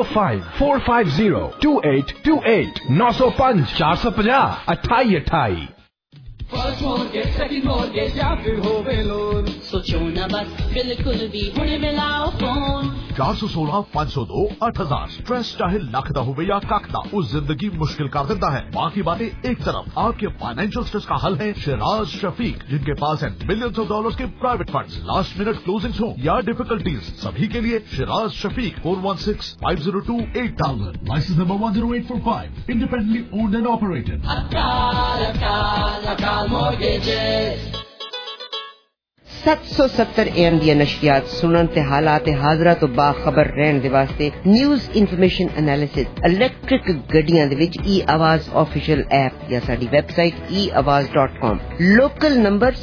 905-450-2828 905 450 2828। फर्स्ट मॉर्गेज, सेकंड मॉर्गेज या फिर होवे लोन, सोचो ना बस बिल्कुल भी हुणे मिलाओ फोन। 416-502 8000। स्ट्रेस चाहे लख दा होवे या कख दा, उस जिंदगी मुश्किल कर देता है। बाकी बातें एक तरफ, आपके फाइनेंशियल स्ट्रेस का हल है शिराज शफीक, जिनके पास है मिलियंस ऑफ डॉलर्स के private funds. Last minute closings हो या डिफिकल्टीज, सभी के लिए Shiraz Shafiq 416-502-8000। Licence number 10845, independently owned and operated. Akal mortgages। 770 AM ਦੀਆਂ ਨਸ਼ਰੀਆਤ ਸੁਣਨ ਤੇ ਹਾਲਾਤ ਹਾਜ਼ਰਾ ਤੋਂ ਬਾਖਬਰ ਰਹਿਣ ਦੇ ਵਾਸਤੇ ਨਿਊਜ਼ ਇਨਫੋਰਮੇਸ਼ਨ ਐਨਾਲਿਸਿਸ ਇਲੈਕਟ੍ਰਿਕ ਗੱਡੀਆਂ ਦੇ ਵਿੱਚ e-ਆਵਾਜ਼ ਆਫੀਸ਼ੀਅਲ ਐਪ ਜਾਂ ਸਾਡੀ website eawaz.com। Local number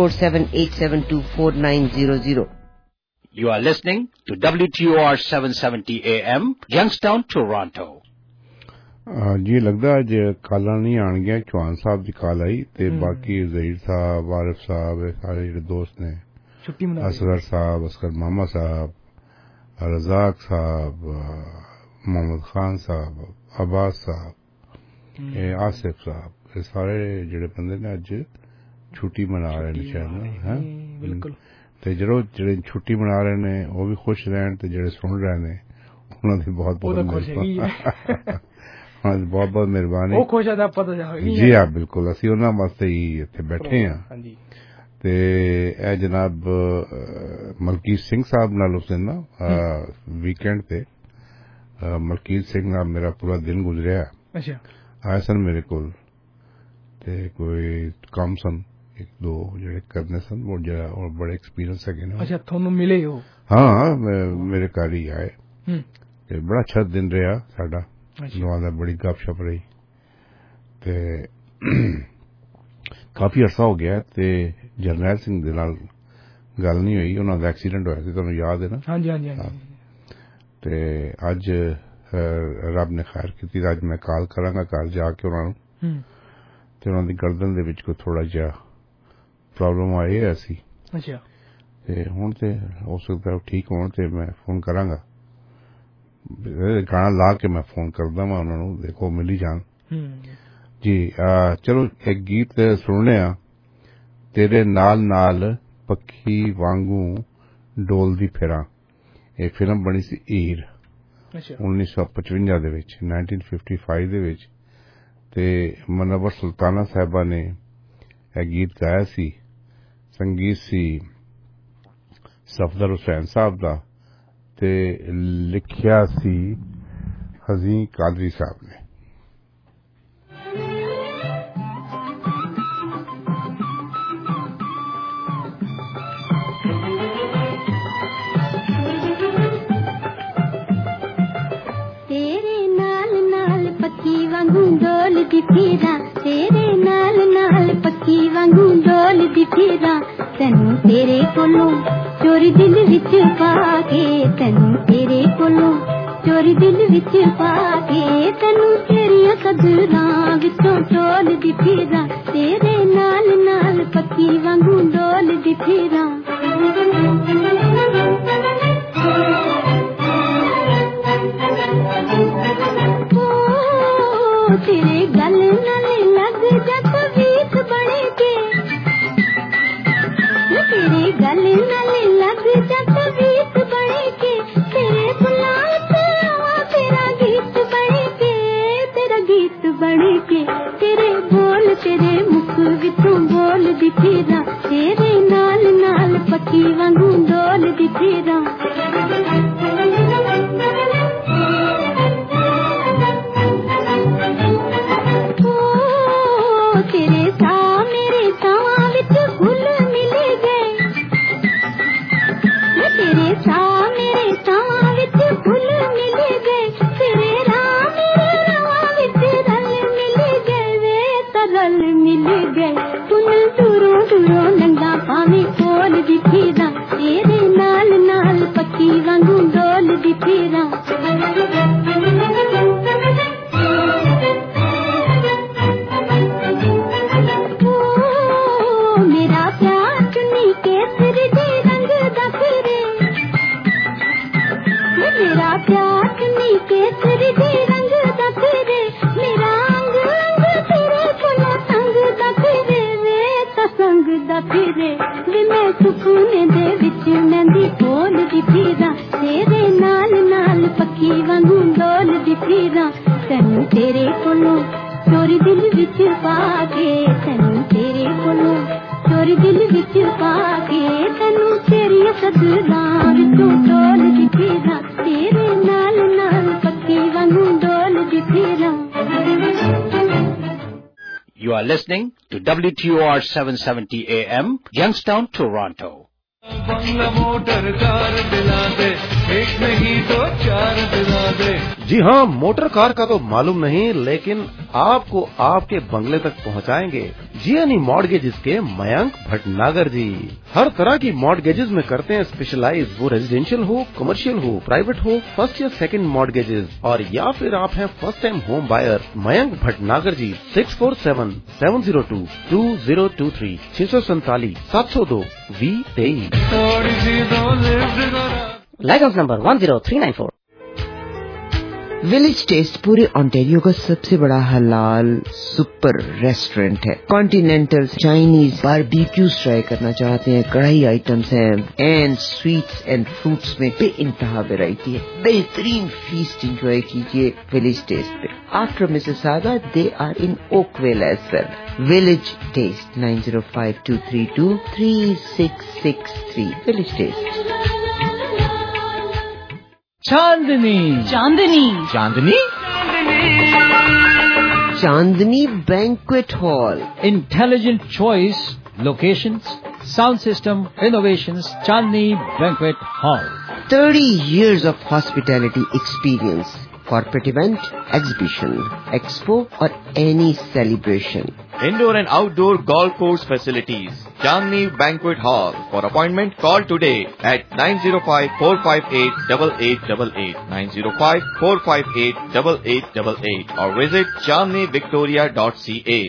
6478724900। You are listening to WTOR 770 AM, Youngstown, Toronto. ਜੀ ਲੱਗਦਾ ਅੱਜ ਕਾਲਾਂ ਨਹੀਂ ਆਣਗੀਆਂ। ਚੌਹਾਨ ਸਾਹਿਬ ਦੀ ਕਾਲ ਆਈ ਤੇ ਬਾਕੀ ਜ਼ਹੀਰ ਸਾਹਿਬ, ਵਾਰਿਫ ਸਾਹਿਬ, ਸਾਰੇ ਜਿਹੜੇ ਦੋਸਤ ਨੇ, असगर साहब, असगर मामा साहब, रजाक साहब, मोहम्मद खान साहब, अब्बास साहब, आसिफ साहब, ये सारे ਜਿਹੜੇ ਬੰਦੇ ਨੇ ਅੱਜ ਛੁੱਟੀ ਮਨਾ ਰਹੇ ਨੇ ਸ਼ਾਇਦ ਹੈ। ਬਿਲਕੁਲ। ਤੇ ਜਿਹੜੇ ਛੁੱਟੀ ਮਨਾ ਰਹੇ ਨੇ ਉਹ ਵੀ ਖੁਸ਼ ਰਹਿਣ ਤੇ ਜਿਹੜੇ ਸੁਣ ਰਹੇ ਨੇ ਉਹਨਾਂ ਦੀ ਬਹੁਤ ਬਹੁਤ ਮਿਹਰਬਾਨੀ। ਉਹ ਖੁਸ਼ ਆ ਤਾਂ ਪਤਾ ਜਾਵੇਗੀ। ਜੀ ਹਾਂ, ਬਿਲਕੁਲ। ਅਸੀਂ ਉਹਨਾਂ ਵਾਸਤੇ ਹੀ ਇੱਥੇ ਬੈਠੇ ਹਾਂ। ਹਾਂਜੀ। ਤੇ ਇਹ ਜਨਾਬ ਮਲਕੀਤ ਸਿੰਘ ਸਾਹਿਬ ਨਾਲ ਉਸ ਦਿਨ ਨਾ ਵੀਕਐਂਡ ਤੇ ਮਲਕੀਤ ਸਿੰਘ ਨਾਲ ਮੇਰਾ ਪੂਰਾ ਦਿਨ ਗੁਜ਼ਰਿਆ। ਅੱਛਾ। ਆਏ ਸਨ ਮੇਰੇ ਕੋਲ ਤੇ ਕੋਈ ਕੰਮ ਸਨ ਇੱਕ ਦੋ ਜਿਹੜੇ ਕਰਨੇ ਸਨ, ਉਹ ਜਿਹੜਾ ਔਰ ਬੜੇ ਐਕਸਪੀਰੀਅੰਸ ਹੈਗੇ ਨੇ। ਅੱਛਾ, ਤੁਹਾਨੂੰ ਮਿਲੇ ਹੋ? ਹਾਂ, ਮੇਰੇ ਘਰ ਹੀ ਆਏ ਤੇ ਬੜਾ ਅੱਛਾ ਦਿਨ ਰਿਹਾ ਸਾਡਾ ਦੋਵਾਂ ਦਾ ਬੜੀ ਗੱਪਸ਼ਪ ਰਹੀ ਤੇ ਕਾਫੀ ਅਰਸਾ ਹੋ ਗਿਆ ਤੇ ਜਰਨੈਲ ਸਿੰਘ ਦੇ ਨਾਲ ਗੱਲ ਨਹੀਂ ਹੋਈ ਉਹਨਾਂ ਦਾ ਐਕਸੀਡੈਂਟ ਹੋਇਆ ਸੀ ਤੁਹਾਨੂੰ ਯਾਦ ਹੈ ਨਾ ਹਾਂਜੀ ਹਾਂਜੀ ਤੇ ਅੱਜ ਰੱਬ ਨੇ ਖੈਰ ਕੀਤੀ ਅੱਜ ਮੈਂ ਕਾਲ ਕਰਾਂਗਾ ਘਰ ਜਾ ਕੇ ਉਹਨਾਂ ਨੂੰ ਤੇ ਉਹਨਾਂ ਦੀ ਗਰਦਨ ਦੇ ਵਿੱਚ ਕੋਈ ਥੋੜਾ ਜਿਹਾ ਪ੍ਰੋਬਲਮ ਆਈ ਹੈ ਸੀ ਅੱਛਾ ਤੇ ਹੁਣ ਤੇ ਹੋ ਸਕਦਾ ਠੀਕ ਹੋਣ ਤੇ ਮੈਂ ਫੋਨ ਕਰਾਂਗਾ ਗਾਣਾ ਲਾ ਕੇ ਮੈਂ ਫੋਨ ਕਰਦਾ ਮੈਂ ਉਹਨਾਂ ਨੂੰ ਦੇਖੋ ਮਿਲੀ ਜਾਣ ਜੀ ਚਲੋ ਇੱਕ ਗੀਤ ਸੁਣਨੇ ਆ ਤੇਰੇ ਨਾਲ ਨਾਲ ਪੱਖੀ ਵਾਂਗੂ ਡੋਲਦੀ ਫਿਰਾਂ ਇਹ ਫਿਲਮ ਬਣੀ ਸੀ ਈਰ 1955 ਦੇ ਵਿੱਚ 1955 ਦੇ ਵਿੱਚ ਤੇ ਮਨਵਰ ਸੁਲਤਾਨਾ ਸਾਹਿਬਾ ਨੇ ਇਹ ਗੀਤ ਗਾਇਆ ਸੀ ਸੰਗੀਤ ਸੀ ਸਫਦਰ ਹੁਸੈਨ ਸਾਹਿਬ ਦਾ ਤੇ ਲਿਖਿਆ ਸੀ ਹਜ਼ੀਂ ਕਾਦਰੀ ਸਾਹਿਬ ਨੇ ਡੋਲਦੀ ਫਿਰਾਂ ਤੇਰੇ ਨਾਲ ਨਾਲ ਪੱਕੀ ਵਾਂਗੂ ਡੋਲਦੀ ਫਿਰਾਂ ਤੈਨੂੰ ਤੇਰੇ ਕੋਲੋਂ ਚੋਰੀ ਦਿਲ ਵਿੱਚ ਪਾ ਕੇ ਤੈਨੂੰ ਤੇਰੇ ਕੋਲੋਂ ਚੋਰੀ ਦਿਲ ਵਿੱਚ ਪਾ ਕੇ ਤੈਨੂੰ ਤੇਰੀਆਂ ਕਦਰਾਂ ਵਿੱਚੋਂ ਟੋਲਦੀ ਫਿਰਾਂ ਤੇਰੇ ਨਾਲ ਨਾਲ ਪੱਕੀ ਵਾਂਗੂ ਡੋਲਦੀ ਫਿਰਾਂ तेरे गल नाले लग जा तवीत बने के तेरे गल नाले लग जा तवीत बने के तेरे गुलाम पे आवा तेरा गीत बने के तेरा गीत बने के तेरे बोल तेरे मुख विचों बोल दी फिरा तेरे नाल नाल पक्की वांगू डोल दी फिरा तेरे नाल नाल पक्की वांगू डोल दी फिरा मेरा प्यार चुनी केसरी दे रंग दा फिरे मेरा प्यार चुनी केसरी दे रंग दा फिरे मेरा अंग अंग तेरे कोलों संग दा फिरे वे ता संग दा फिरे वे मैं सुकून दे विच मेहंदी बोल दी फिरा तेरे नाल नाल पक्की वांगू डोल दी फिरा तैनू तेरे कोलों चोरी दिल विच पा के तैनू तेरे कोलों चोरी दिल विच पा के तैनू तेरी कदरां विचों डोल दी फिरा तेरे नाल नाल पक्की वांगू डोल दी फिरा You are listening to WTOR 770 AM, Youngstown, Toronto. Motor car दिला दे एक नहीं दो चार दिला दे जी हाँ मोटर कार का तो मालूम नहीं लेकिन आपको आपके बंगले तक पहुँचाएंगे जीएनई मॉर्गेजेस के मयंक भटनागर जी हर तरह की मॉर्गेजेस में करते हैं स्पेशलाइज वो रेजिडेंशियल हो कमर्शियल हो प्राइवेट हो फर्स्ट या सेकंड मॉर्गेजेस और या फिर आप हैं first time home buyer Mayank Bhatnagar ji 647-702-2023 647-702 like house number 10394 विलेज टेस्ट पूरे ओंटारियो का सबसे बड़ा हलाल सुपर रेस्टोरेंट है। कॉन्टिनेंटल चाइनीज बारबेक्यूज ट्राई करना चाहते हैं, कढ़ाई आइटम्स हैं एंड स्वीट्स एंड फ्रूट्स में बेइंतहा वैरायटी है। बेहतरीन फीस्ट एंजॉय कीजिए विलेज टेस्ट पे। After Mississauga they are in Oakville as well. Village taste 9052323663 village taste. Chandni Chandni Chandni Chandni banquet hall, intelligent choice, locations, sound system, innovations, Chandni banquet hall. 30 years of hospitality experience. Corporate event, exhibition, expo or any celebration. Indoor and outdoor golf course facilities. Chandni Banquet Hall. For appointment, call today at 905-458-8888, 905-458-8888 or visit chandnivictoria.ca.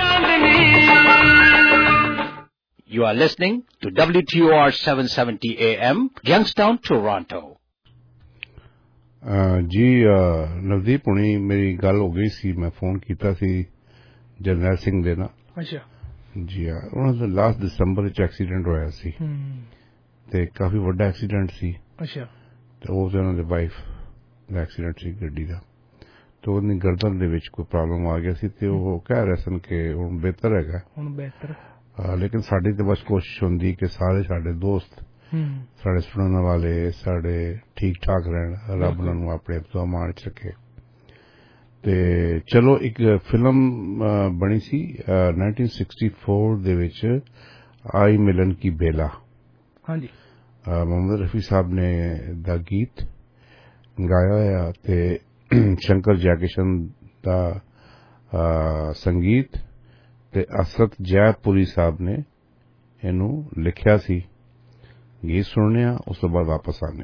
You are listening to WTOR 770 AM, Youngstown, Toronto. जी नवदीप हुणी मेरी गल हो गई सी मैं phone किया सी जरनैल सिंह दे ना अच्छा जी हाँ उन्होंने लास्ट दिसंबर च एक्सीडेंट होया सी ते काफी वड्डा एक्सीडेंट सी अच्छा ते वो उन्होंने वाइफ दा एक्सीडेंट सी गड्डी दा तो उन्हें गर्दन दे विच कोई प्रॉब्लम आ गया सी ते वो कह रहे सन कि हुण बेहतर हैगा लेकिन साडी ते बस कोशिश हुंदी कि सारे साडे दोस्त साढ़े सुनने वाले साढ़े ठीक ठाक रहन रब उन्होंने अपने मान च रखे ते चलो एक फिल्म बनी सी 1964 दे विच आई मिलन की बेला हाँ जी मोहम्मद रफी साहब ने दा गीत गाया है ते शंकर जयकिशन दा संगीत ते असरत जयपुरी साहब ने इनू लिखिया सी गीत सुनने उस तो बाद वापस आने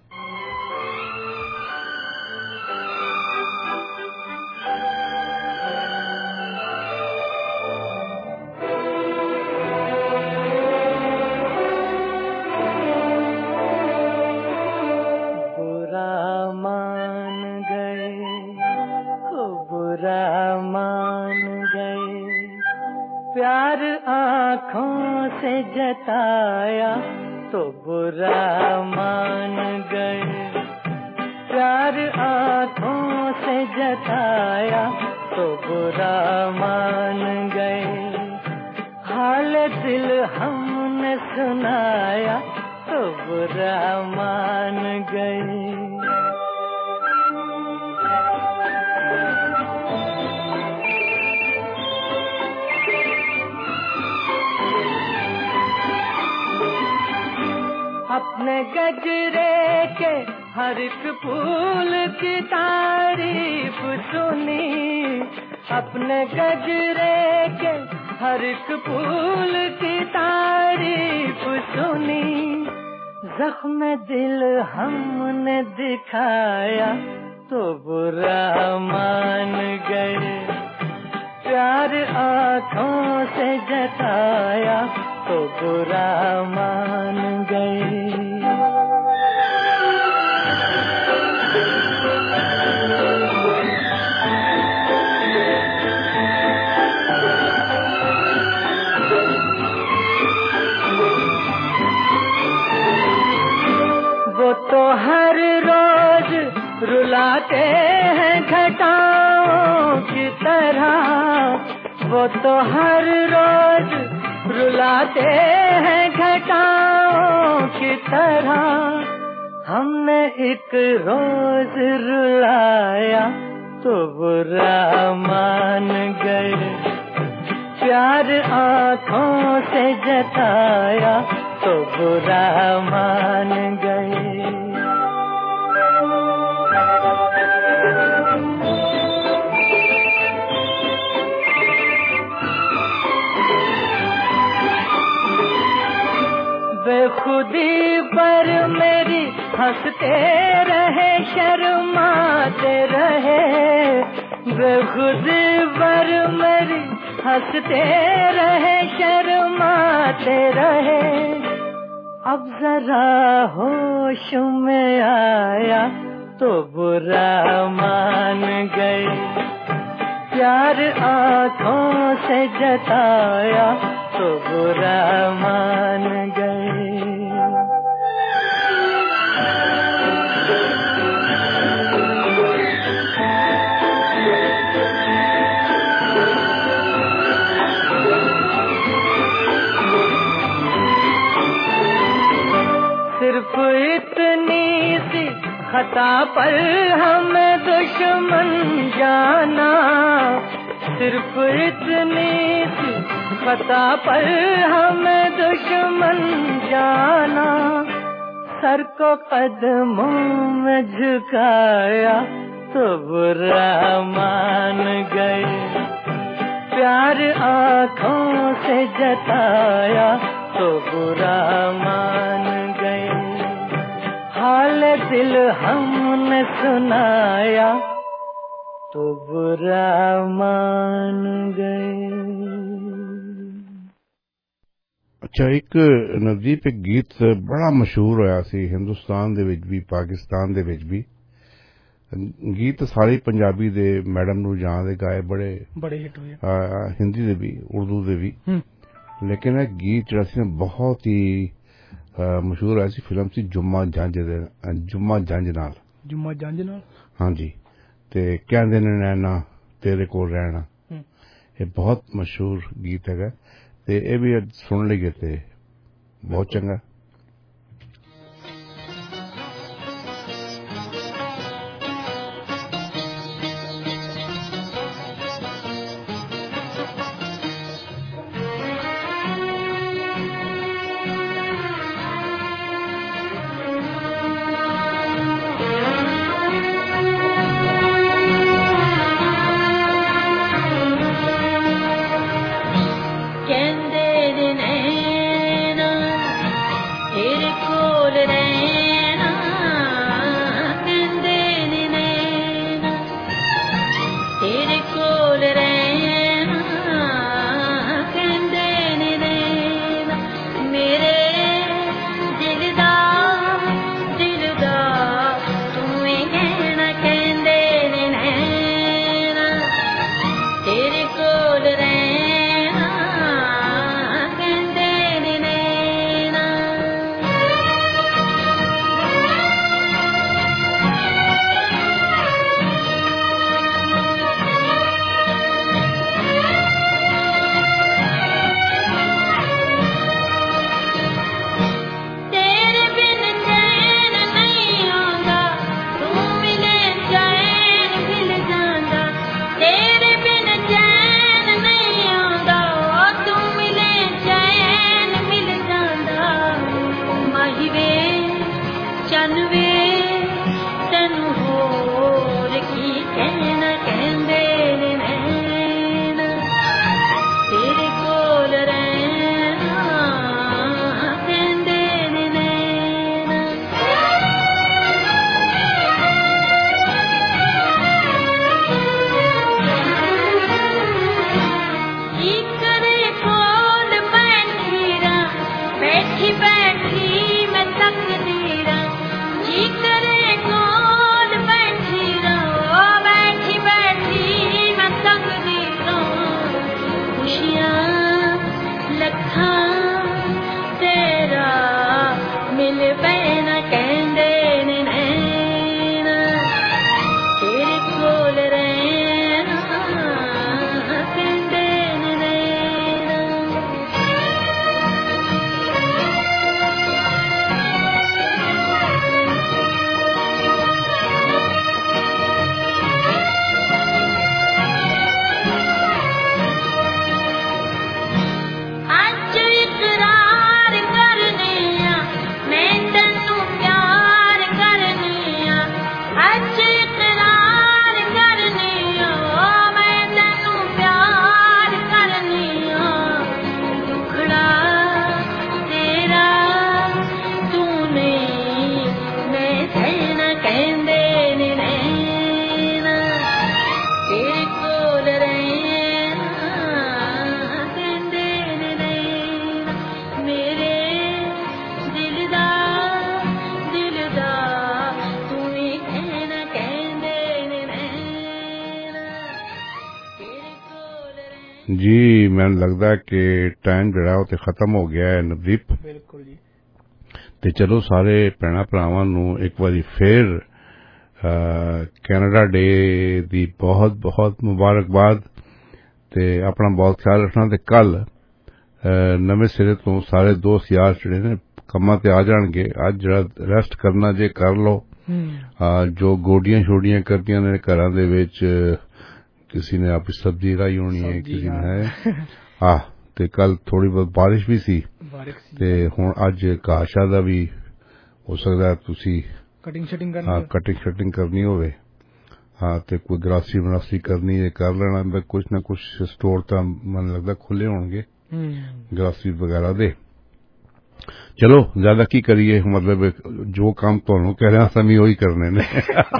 प्यार आँखों से जताया तो बुरा मान गए प्यार आँखों से जताया तो बुरा मान गए हाल दिल हमने सुनाया तो बुरा मान गए अपने गजरे के हर एक फूल की तारीफ सुनी अपने गजरे के हर एक फूल की तारीफ सुनी जख्म दिल हमने दिखाया तो बुरा मान गए प्यार आँखों से जताया तो बुरा मान गए वो तो हर रोज रुलाते हैं घटाओं की तरह वो तो हर रोज रुलाते हैं घटाओं की तरह हमने एक रोज रुलाया तो बुरा मान गए प्यार आँखों से जताया तो बुरा मान गए बेखुदी पर मेरी हंसते रहे शर्माते रहे बेखुदी पर मेरी हंसते रहे शर्माते रहे अब जरा होश में आया तो बुरा मान गए प्यार आँखों से जताया तो बुरा मान गए सिर्फ इतनी सी खता पर हमें दुश्मन जाना सिर्फ इतनी सी खता पर हमें दुश्मन जाना सर को कदमों में झुकाया तो बुरा मान गए, प्यार आँखों से जताया तो बुरा मान गए, हाल दिल हमने सुनाया तो बुरा मान गए। अच्छा, एक नवदीप एक गीत बड़ा मशहूर होया सी हिंदुस्तान दे विच भी पाकिस्तान दे विच भी। गीत सारे पंजाबी दे मैडम नूर जहां दे गाए बड़े हिट हुए, हिंदी दे भी उर्दू दे भी, लेकिन एक गीत जिहड़ा सी बहुत ही मशहूर होया सी, फिल्म सी जुम्मा जंज नाल। हाँ जी, ते कहंदे ने नैना तेरे कोल रहना, ये बहुत मशहूर गीत है ते ये भी सुन लेंगे ते बहुत चंगा। जी मैंने लगता है कि टाइम जड़ा वो खत्म हो गया है नवदीप। बिल्कुल जी। ते चलो सारे भैणा भरावां नूं एक बारी फिर कैनेडा डे दी बहुत बहुत मुबारकबाद ते अपना बहुत ख्याल रखना। ते कल नवे सिरे तो सारे दोस्त यार जिहड़े ने कम्मां ते आ जाणगे। अज जड़ा रेस्ट करना जे कर लो, जो गोडियां शोडियां करदियां ने घरां दे विच, किसी ने आपकी सब्जी लाई होनी है, किसी ने है ते कल थोड़ी बहुत बारिश भी सी ते हुण अज घाशा दा भी ਹੋ ਸਕਦਾ ਤੁਸੀਂ ਕਟਿੰਗ ਸ਼ਟਿੰਗ ਕਰਨੀ ਹੋਵੇ ਹਾਂ ਤੇ ਕੋਈ ਗਰਾਸੀ ਕਰਨੀ ਹੈ ਕਰ ਲੈਣਾ ਕੁਛ ਨਾ ਕੁਛ ਸਟੋਰ ਤਾਂ ਮੈਨੂੰ ਲੱਗਦਾ ਖੁੱਲੇ ਹੋਣਗੇ ਗਰਾਸੀ ਵਗੈਰਾ ਦੇ ਚਲੋ ਜ਼ਿਆਦਾ ਕੀ ਕਰੀਏ ਮਤਲਬ ਜੋ ਕੰਮ ਤੁਹਾਨੂੰ ਕਹਿ ਰਿਹਾ ਅਸੀਂ ਉਹੀ ਕਰਨੇ ਨੇ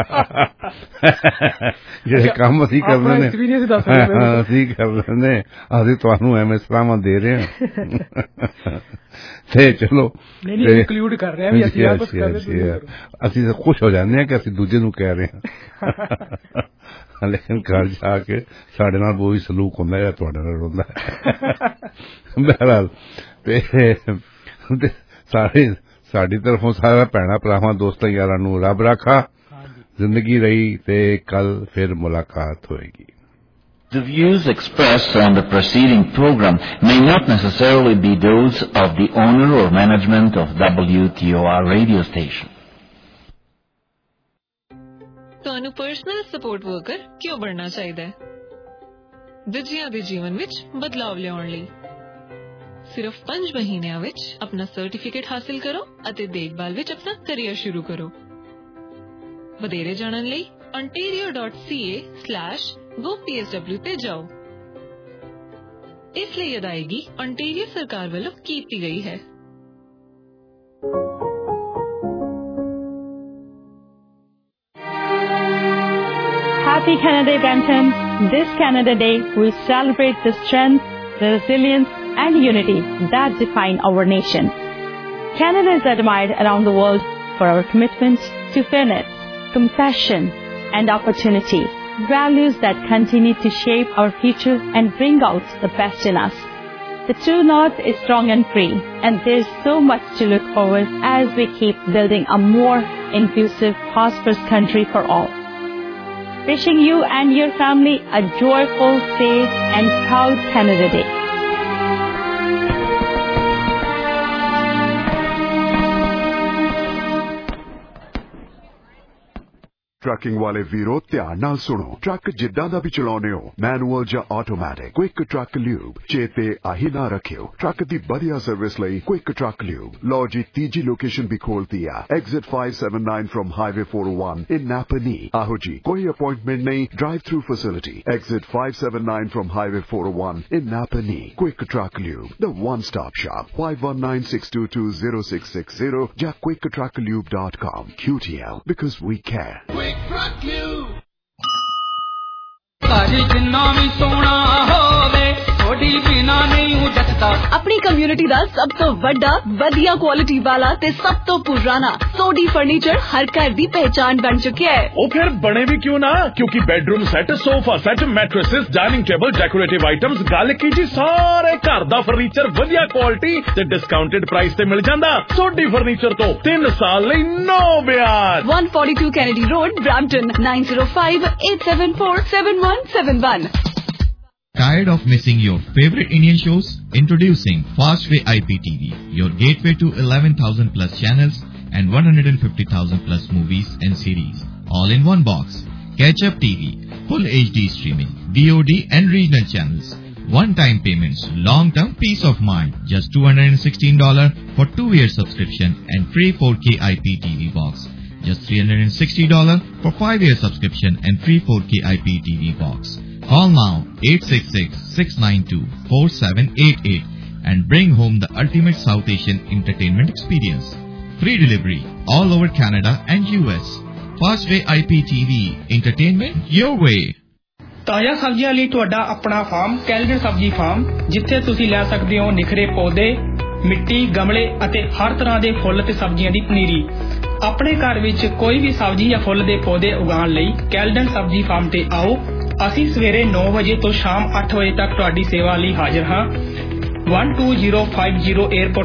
ਜਿਹੜੇ ਕੰਮ ਅਸੀਂ ਕਰਨੇ ਨੇ ਅਸੀਂ ਕਰਨੇ ਨੇ ਅਸੀਂ ਤੁਹਾਨੂੰ ਐਵੇਂ ਸਲਾਹਾਂ ਦੇ ਰਹੇ ਹਾਂ ਤੇ ਚਲੋ ਇਨਕਲੂਡ ਕਰ ਰਹੇ ਹਾਂ ਵੀ ਅਸੀਂ ਆਪ ਕੁਝ ਕਰ ਰਹੇ ਹਾਂ ਅਸੀਂ ਤਾਂ ਖੁਸ਼ ਹੋ ਜਾਂਦੇ ਹਾਂ ਕਿ ਅਸੀਂ ਦੂਜੇ ਨੂੰ ਕਹਿ ਰਹੇ ਹਾਂ ਲੇਕਿਨ ਘਰ ਜਾ ਕੇ ਸਾਡੇ ਨਾਲ ਉਹੀ ਸਲੂਕ ਹੁੰਦਾ ਜਾਂ ਤੁਹਾਡੇ ਨਾਲ ਹੁੰਦਾ ਬਹਰਹਾਲ ਤੇ ਸਾਡੀ ਤਰਫੋਂ ਸਾਰਾ ਭੈਣਾਂ ਭਰਾਵਾਂ ਦੋਸਤਾਂ ਯਾਰਾਂ ਨੂੰ ਰੱਬ ਰਾਖਾ ਜ਼ਿੰਦਗੀ ਰਹੀ ਤੇ ਕੱਲ ਫਿਰ ਮੁਲਾਕਾਤ ਹੋਏਗੀ The views expressed on the preceding program may not necessarily be those of the owner or management of WTOR radio station. ਤੁਹਾਨੂੰ ਪਰਸਨਲ ਸਪੋਰਟ ਵਰਕਰ ਕਿਉਂ ਬਣਨਾ ਚਾਹੀਦਾ ਹੈ? ਦੂਜਿਆਂ ਦੇ ਜੀਵਨ ਵਿੱਚ ਬਦਲਾਵ ਲਿਆਉਣ ਲਈ ਸਿਰਫ 5 ਮਹੀਨਿਆਂ ਵਿੱਚ ਆਪਣਾ ਸਰਟੀਫਿਕੇਟ ਹਾਸਿਲ ਕਰੋ ਅਤੇ ਦੇਖਭਾਲ ਵਿੱਚ ਆਪਣਾ ਕੈਰੀਅਰ ਸ਼ੁਰੂ ਕਰੋ। ਵਧੇਰੇ ਜਾਣਨ ਲਈ ontario.ca/gopsw ਤੇ ਜਾਓ। ਇਸ ਲਈ ਅਦਾਇਗੀ ontario ਸਰਕਾਰ ਵੱਲੋਂ ਕੀਤੀ ਗਈ ਹੈ। Happy Canada Day, Brampton. This Canada Day, we celebrate the strength, the resilience, and unity that define our nation. Canada is admired around the world for our commitment to fairness, compassion, and opportunity, values that continue to shape our future and bring out the best in us. The true north is strong and free, and there's so much to look forward as we keep building a more inclusive, prosperous country for all. Wishing you and your family a joyful, safe, and proud Canada Day. Trucking ਵਾਲੇ ਵੀਰੋ ਧਿਆਨ ਨਾਲ ਸੁਣੋ truck ਜਿੱਦਾਂ ਦਾ ਵੀ ਚਲਾਉਂਦੇ ਹੋ manual ਜਾਂ automatic quick truck lube ਚੇਤੇ ਆਹੀ ਨਾ ਰੱਖਿਓ ਟਰੱਕ ਦੀ ਵਧੀਆ ਸਰਵਿਸ ਲਈ ਕੁਇਕ ਟਰੱਕ ਲਿਊਬ ਲਓ ਜੀ ਤੀਜੀ ਲੋਕੇਸ਼ਨ ਵੀ ਖੋਲਤੀ ਆ exit 579 from highway 401 in Napanee ਆਹੋ ਜੀ ਕੋਈ ਅਪਾਇੰਟਮੈਂਟ ਨਹੀਂ drive through facility exit 579 from highway 401 in Napanee quick truck lube the one stop shop 5196220660 ਜਾਂ quicktrucklube.com QTL because we care ਭਾਜੀ ਜਿੰਨਾ ਵੀ ਸੋਹਣਾ ਹੋਵੇ ਥੋੜੀ ਬਿਨਾ ਨਹੀਂ ਉਹ ਜੱਟਦਾ ਆਪਣੀ ਕਮਿਊਨਿਟੀ ਦਾ ਸਭ ਤੋਂ ਵੱਡਾ ਵਧੀਆ ਕੁਆਲਿਟੀ ਵਾਲਾ ਤੇ ਸਭ ਤੋਂ ਪੁਰਾਣਾ ਸੋਡੀ ਫਰਨੀਚਰ ਹਰ ਘਰ ਦੀ ਪਹਿਚਾਨ ਬਣ ਚੁੱਕਿਆ ਹੈ ਉਹ ਫਿਰ ਬਣੇ ਵੀ ਕਿਉਂ ਨਾ ਕਿਉਂਕਿ bedroom set sofa set mattresses dining table decorative items ਗੱਲ ਕੀ ਜੀ ਸਾਰੇ ਘਰ ਦਾ ਫਰਨੀਚਰ ਵਧੀਆ ਕੁਆਲਿਟੀ ਤੇ ਡਿਸਕਾਊਂਟਡ ਪ੍ਰਾਈਸ ਤੇ ਮਿਲ ਜਾਂਦਾ ਸੋਡੀ ਫਰਨੀਚਰ ਤੋਂ 3 ਸਾਲ ਲਈ ਨੋ ਵਿਆਜ 142 Kennedy road Brampton 9058747171 Tired of missing your favorite Indian shows? Introducing Fastway IPTV, your gateway to 11,000 plus channels and 150,000 plus movies and series, all in one box. Catch Up TV, full HD streaming, VOD and regional channels. One-time payments, long-term peace of mind. Just $216 for 2-year subscription and free 4K IPTV box. Just $360 for 5-year subscription and free 4K IPTV box. Call now 866-692-4788 and bring home the ultimate South Asian entertainment experience. Free delivery all over Canada and US. Fastway IPTV, entertainment your way. ਤਾਜ਼ਾ ਸਬਜ਼ੀਆਂ ਲਈ ਤੁਹਾਡਾ ਆਪਣਾ farm Caledon ਸਬਜ਼ੀ farm ਜਿੱਥੇ ਤੁਸੀਂ ਲੈ ਸਕਦੇ ਹੋ ਨਿਖਰੇ ਪੌਦੇ ਮਿੱਟੀ ਗਮਲੇ ਅਤੇ ਹਰ ਤਰ੍ਹਾਂ ਦੇ ਫੁੱਲ ਤੇ ਸਬਜ਼ੀਆਂ ਦੀ ਪਨੀਰੀ ਆਪਣੇ ਘਰ ਵਿੱਚ ਕੋਈ ਵੀ ਸਬਜ਼ੀ ਜਾਂ ਫੁੱਲ ਦੇ ਪੌਦੇ ਉਗਾਉਣ ਲਈ ਕੈਲਡਨ ਸਬਜ਼ੀ ਫਾਰਮ ਤੇ ਆਓ ਅਸੀਂ ਸਵੇਰੇ 9 ਵਜੇ ਤੋਂ ਸ਼ਾਮ 8 ਵਜੇ ਤੱਕ ਤੁਹਾਡੀ ਸੇਵਾ ਲਈ ਹਾਜ਼ਰ ਹਾਂ 1250 에어ਪੋਰਟ